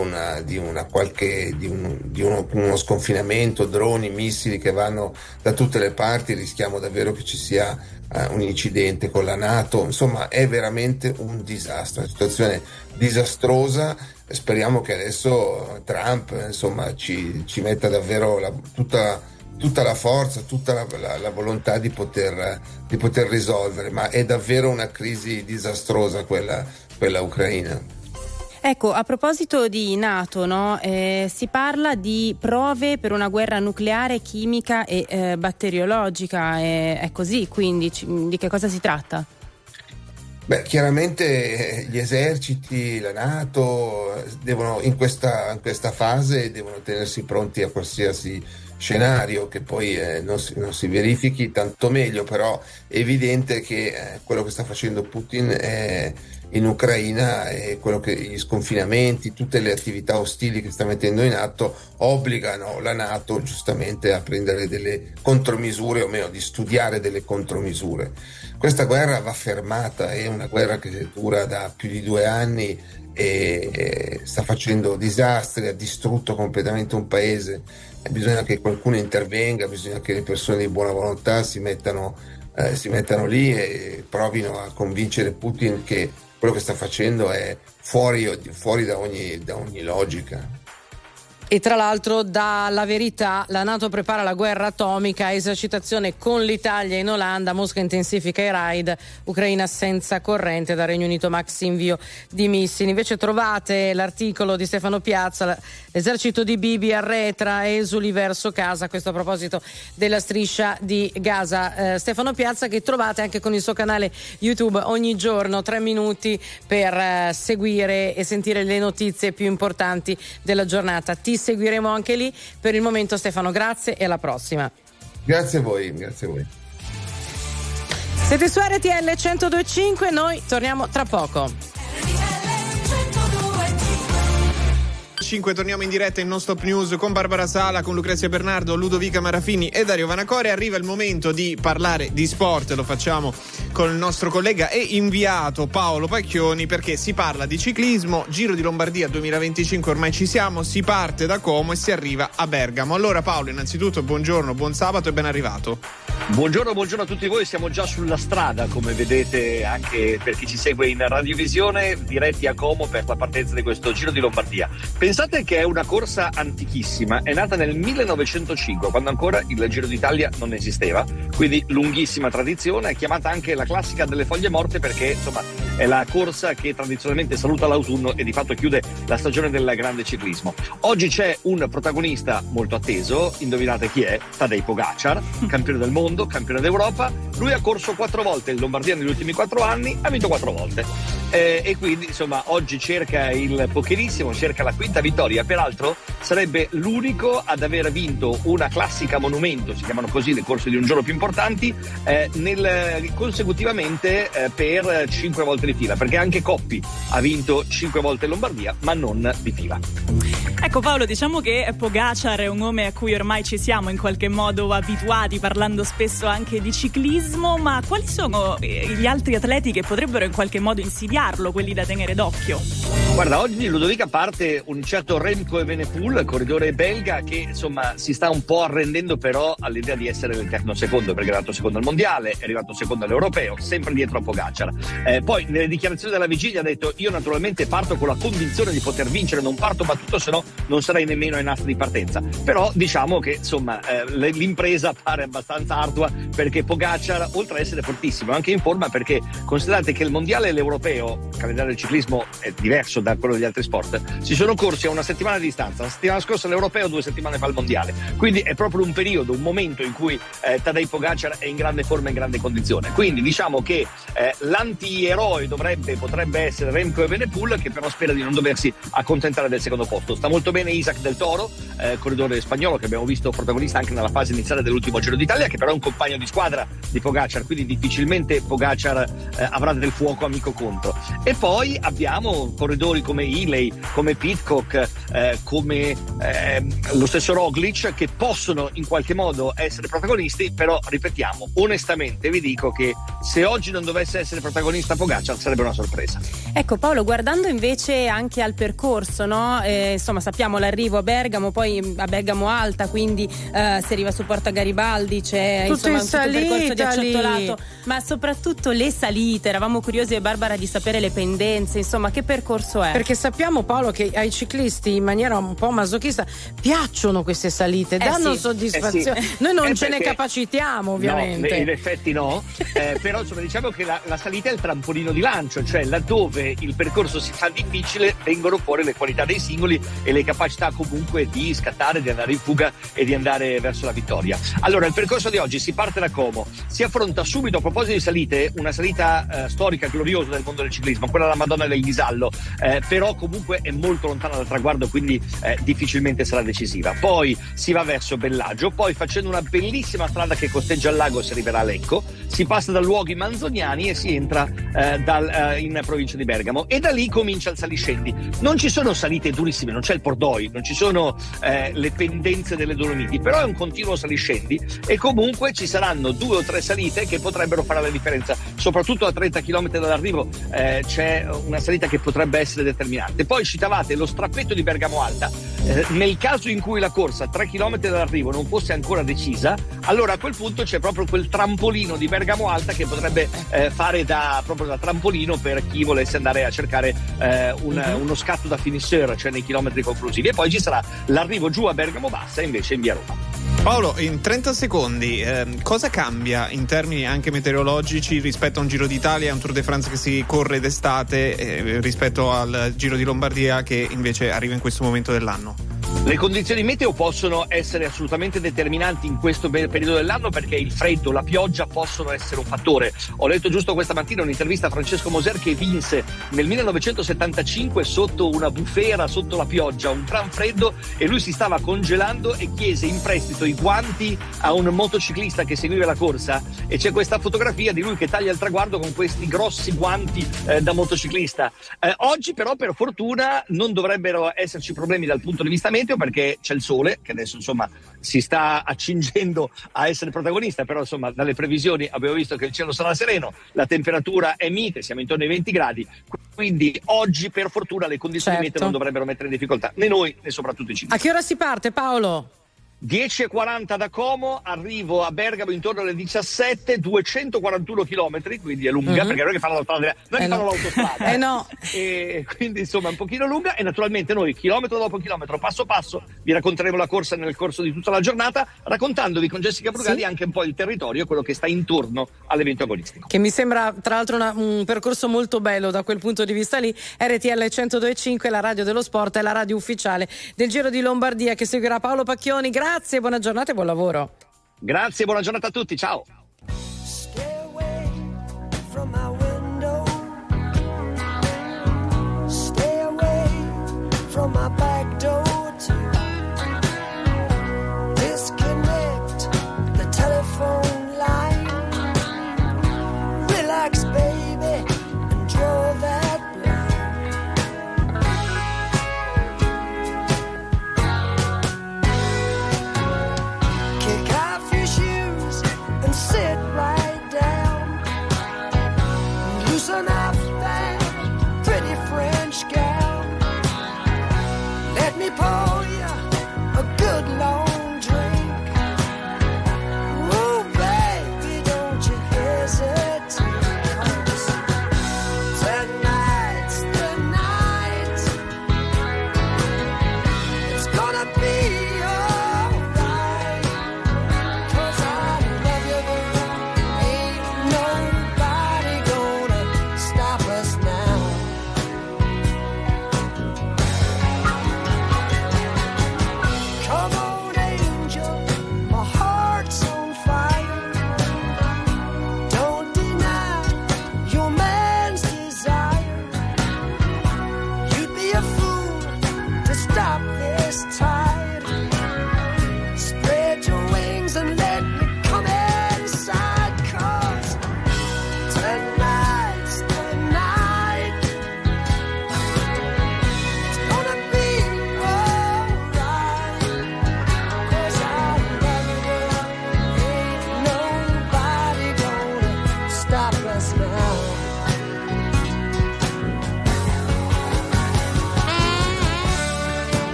uno sconfinamento, droni, missili che vanno da tutte le parti, rischiamo davvero che ci sia un incidente con la NATO. Insomma, è veramente un disastro, una situazione disastrosa. Speriamo che adesso Trump, insomma, ci metta davvero tutta la forza, tutta la volontà di poter risolvere, ma è davvero una crisi disastrosa quella ucraina. Ecco, a proposito di NATO, no? Si parla di prove per una guerra nucleare, chimica e batteriologica, è così, quindi di che cosa si tratta? Beh, chiaramente gli eserciti, la NATO devono in questa fase devono tenersi pronti a qualsiasi scenario che poi non si verifichi, tanto meglio. Però è evidente che quello che sta facendo Putin in Ucraina e quello che gli sconfinamenti, tutte le attività ostili che sta mettendo in atto obbligano la NATO giustamente a prendere delle contromisure, o meno di studiare delle contromisure. Questa guerra va fermata, è una guerra che dura da più di 2 anni e sta facendo disastri, ha distrutto completamente un paese. Bisogna che qualcuno intervenga, bisogna che le persone di buona volontà si mettano lì e provino a convincere Putin che quello che sta facendo è fuori da ogni logica. E tra l'altro, dalla verità, la NATO prepara la guerra atomica, esercitazione con l'Italia in Olanda, Mosca intensifica i raid, Ucraina senza corrente, dal Regno Unito maxi invio di missili. Invece trovate l'articolo di Stefano Piazza, l'esercito di Bibi arretra, esuli verso casa, questo a proposito della striscia di Gaza. Stefano Piazza, che trovate anche con il suo canale YouTube ogni giorno, 3 minuti per seguire e sentire le notizie più importanti della giornata. Ti seguiremo anche lì. Per il momento, Stefano, grazie e alla prossima. Grazie a voi. Siete su RTL 102.5, noi torniamo tra poco. Torniamo in diretta in Non Stop News con Barbara Sala, con Lucrezia Bernardo, Ludovica Marafini e Dario Vanacore. Arriva il momento di parlare di sport, lo facciamo con il nostro collega e inviato Paolo Pacchioni, perché si parla di ciclismo, Giro di Lombardia 2025, ormai ci siamo, si parte da Como e si arriva a Bergamo. Allora Paolo, innanzitutto buongiorno, buon sabato e ben arrivato. Buongiorno a tutti voi, siamo già sulla strada, come vedete anche per chi ci segue in radiovisione, diretti a Como per la partenza di questo Giro di Lombardia. Pensate che è una corsa antichissima, è nata nel 1905, quando ancora il Giro d'Italia non esisteva, quindi lunghissima tradizione, è chiamata anche la classica delle foglie morte perché insomma è la corsa che tradizionalmente saluta l'autunno e di fatto chiude la stagione del grande ciclismo. Oggi c'è un protagonista molto atteso, indovinate chi è? Tadej Pogačar, campione del mondo, campione d'Europa. Lui ha corso 4 volte in Lombardia negli ultimi 4 anni, ha vinto 4 volte e quindi insomma oggi cerca il pokerissimo, cerca la quinta vittoria. Peraltro sarebbe l'unico ad aver vinto una classica monumento, si chiamano così le corse di un giorno più importanti, consecutivamente per 5 volte di fila, perché anche Coppi ha vinto 5 volte in Lombardia ma non di fila. Ecco Paolo, diciamo che Pogačar è un nome a cui ormai ci siamo in qualche modo abituati, parlando spesso anche di ciclismo, ma quali sono gli altri atleti che potrebbero in qualche modo insidiarlo, quelli da tenere d'occhio? Guarda, oggi Ludovica parte un certo Remco Evenepoel, corridore belga, che insomma si sta un po' arrendendo però all'idea di essere il tecnosecondo, perché è arrivato secondo al mondiale, è arrivato secondo all'europeo, sempre dietro a Pogačar. Poi nelle dichiarazioni della vigilia ha detto: io naturalmente parto con la convinzione di poter vincere, non parto battuto, se no non sarei nemmeno ai nastri di partenza. Però diciamo che insomma l'impresa pare abbastanza ardua, perché Pogačar, oltre ad essere fortissimo, è anche in forma, perché considerate che il mondiale e l'europeo, il calendario del ciclismo è diverso da quello degli altri sport, si sono corsi a una settimana di distanza. La settimana scorsa l'europeo, 2 settimane fa il mondiale, quindi è proprio un periodo, un momento in cui Tadej Pogačar è in grande forma, in grande condizione. Quindi diciamo che l'antieroe potrebbe essere Remco Evenepoel, che però spera di non doversi accontentare del secondo posto. Sta molto bene Isaac Del Toro, corridore spagnolo che abbiamo visto protagonista anche nella fase iniziale dell'ultimo Giro d'Italia, che però è un compagno di squadra di Pogačar, quindi difficilmente Pogačar avrà del fuoco amico contro. E poi abbiamo corridori corridori come Healy, come Pidcock, come lo stesso Roglic, che possono in qualche modo essere protagonisti, però ripetiamo, onestamente vi dico che se oggi non dovesse essere protagonista Pogacar sarebbe una sorpresa. Ecco Paolo, guardando invece anche al percorso, no? Insomma sappiamo l'arrivo a Bergamo, poi a Bergamo Alta, quindi si arriva su Porta Garibaldi, c'è tutto insomma tutto un percorso di acciottolato, ma soprattutto le salite. Eravamo curiosi e Barbara di sapere le pendenze, insomma che percorso è? Perché sappiamo Paolo che ai ciclisti in maniera un po' masochista piacciono queste salite, danno soddisfazione. Sì. Noi non ce ne capacitiamo ovviamente. No, in effetti no, però insomma diciamo che la salita è il trampolino di lancio, cioè laddove il percorso si fa difficile vengono fuori le qualità dei singoli e le capacità comunque di scattare, di andare in fuga e di andare verso la vittoria. Allora il percorso di oggi si parte da Como, si affronta subito, a proposito di salite, una salita storica gloriosa del mondo del ciclismo, quella della Madonna del Ghisallo, però comunque è molto lontana dal traguardo, quindi difficilmente sarà decisiva. Poi si va verso Bellagio, poi facendo una bellissima strada che costeggia il lago si arriverà a Lecco, si passa da luoghi manzoniani e si entra in provincia di Bergamo, e da lì comincia il saliscendi. Non ci sono salite durissime, non c'è il Pordoi, non ci sono le pendenze delle Dolomiti, però è un continuo saliscendi e comunque ci saranno 2 o 3 salite che potrebbero fare la differenza, soprattutto a 30 km dall'arrivo c'è una salita che potrebbe essere determinante. Poi citavate lo strappetto di Bergamo Alta, nel caso in cui la corsa a 3 km dall'arrivo non fosse ancora decisa, allora a quel punto c'è proprio quel trampolino di Bergamo Alta che potrebbe fare proprio da trampolino per chi volesse andare a cercare uno scatto da finisseur, cioè nei chilometri conclusivi, e poi ci sarà l'arrivo giù a Bergamo Bassa invece in via Roma. Paolo, in 30 secondi, cosa cambia in termini anche meteorologici rispetto a un Giro d'Italia, a un Tour de France che si corre d'estate, rispetto al Giro di Lombardia che invece arriva in questo momento dell'anno? Le condizioni meteo possono essere assolutamente determinanti in questo periodo dell'anno, perché il freddo, la pioggia possono essere un fattore. Ho letto giusto questa mattina un'intervista a Francesco Moser che vinse nel 1975 sotto una bufera, sotto la pioggia, un gran freddo, e lui si stava congelando e chiese in prestito i guanti a un motociclista che seguiva la corsa, e c'è questa fotografia di lui che taglia il traguardo con questi grossi guanti da motociclista. Oggi però per fortuna non dovrebbero esserci problemi dal punto di vista meteo, perché c'è il sole che adesso insomma si sta accingendo a essere protagonista, però insomma dalle previsioni abbiamo visto che il cielo sarà sereno, la temperatura è mite, siamo intorno ai 20 gradi, quindi oggi per fortuna le condizioni meteo non dovrebbero mettere in difficoltà né noi né soprattutto i ciclisti. A che ora si parte, Paolo? 10:40 da Como, arrivo a Bergamo intorno alle 17, 241 km, quindi è lunga, perché non è che fanno l'autostrada, no. E quindi insomma un pochino lunga, e naturalmente noi chilometro dopo chilometro, passo passo, vi racconteremo la corsa nel corso di tutta la giornata, raccontandovi con Jessica Brugali anche un po' il territorio, quello che sta intorno all'evento agonistico. Che mi sembra tra l'altro un percorso molto bello da quel punto di vista lì. RTL 102.5, la radio dello sport, è la radio ufficiale del Giro di Lombardia, che seguirà Paolo Pacchioni. Grazie, buona giornata e buon lavoro. Grazie, buona giornata a tutti, ciao. And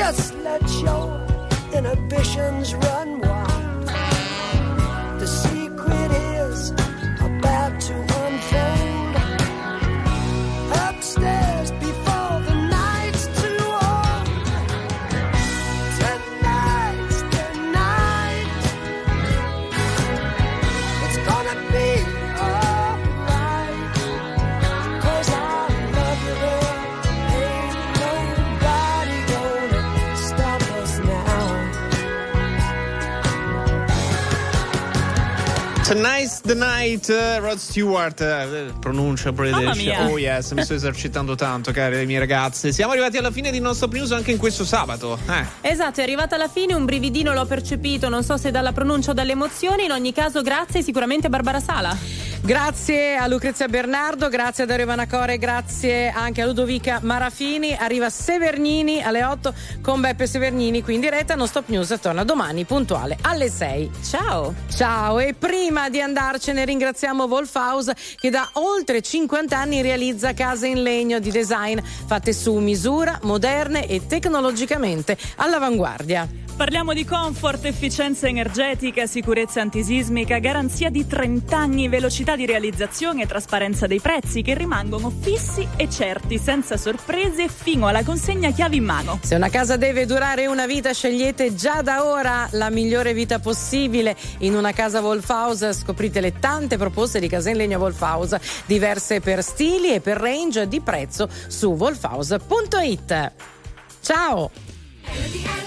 Just let your inhibitions run wild. The secret is about to unfold. Upstairs before the night's too old. Tonight's the night. It's gonna be alright. 'Cause I love you, girl. Ain't nobody gonna stop us now. Tonight's the night, Rod Stewart, pronuncia British. Oh yes, mi sto esercitando tanto, care le mie ragazze. Siamo arrivati alla fine di Non Stop News anche in questo sabato. Esatto, è arrivata alla fine, un brividino l'ho percepito, non so se dalla pronuncia o dalle emozioni, in ogni caso grazie sicuramente a Barbara Sala. Grazie a Lucrezia Bernardo, grazie a Dario Vanacore, grazie anche a Ludovica Marafini. Arriva Severnini alle 8 con Beppe Severnini qui in diretta. Non Stop News torna domani puntuale alle 6. Ciao, e prima di andarcene ringraziamo Wolfhouse che da oltre 50 anni realizza case in legno di design fatte su misura, moderne e tecnologicamente all'avanguardia. Parliamo di comfort, efficienza energetica, sicurezza antisismica, garanzia di 30 anni, velocità di realizzazione e trasparenza dei prezzi che rimangono fissi e certi, senza sorprese, fino alla consegna chiavi in mano. Se una casa deve durare una vita, scegliete già da ora la migliore vita possibile in una casa Wolfhouse. Scoprite le tante proposte di case in legno Wolfhouse, diverse per stili e per range di prezzo su wolfhouse.it. Ciao!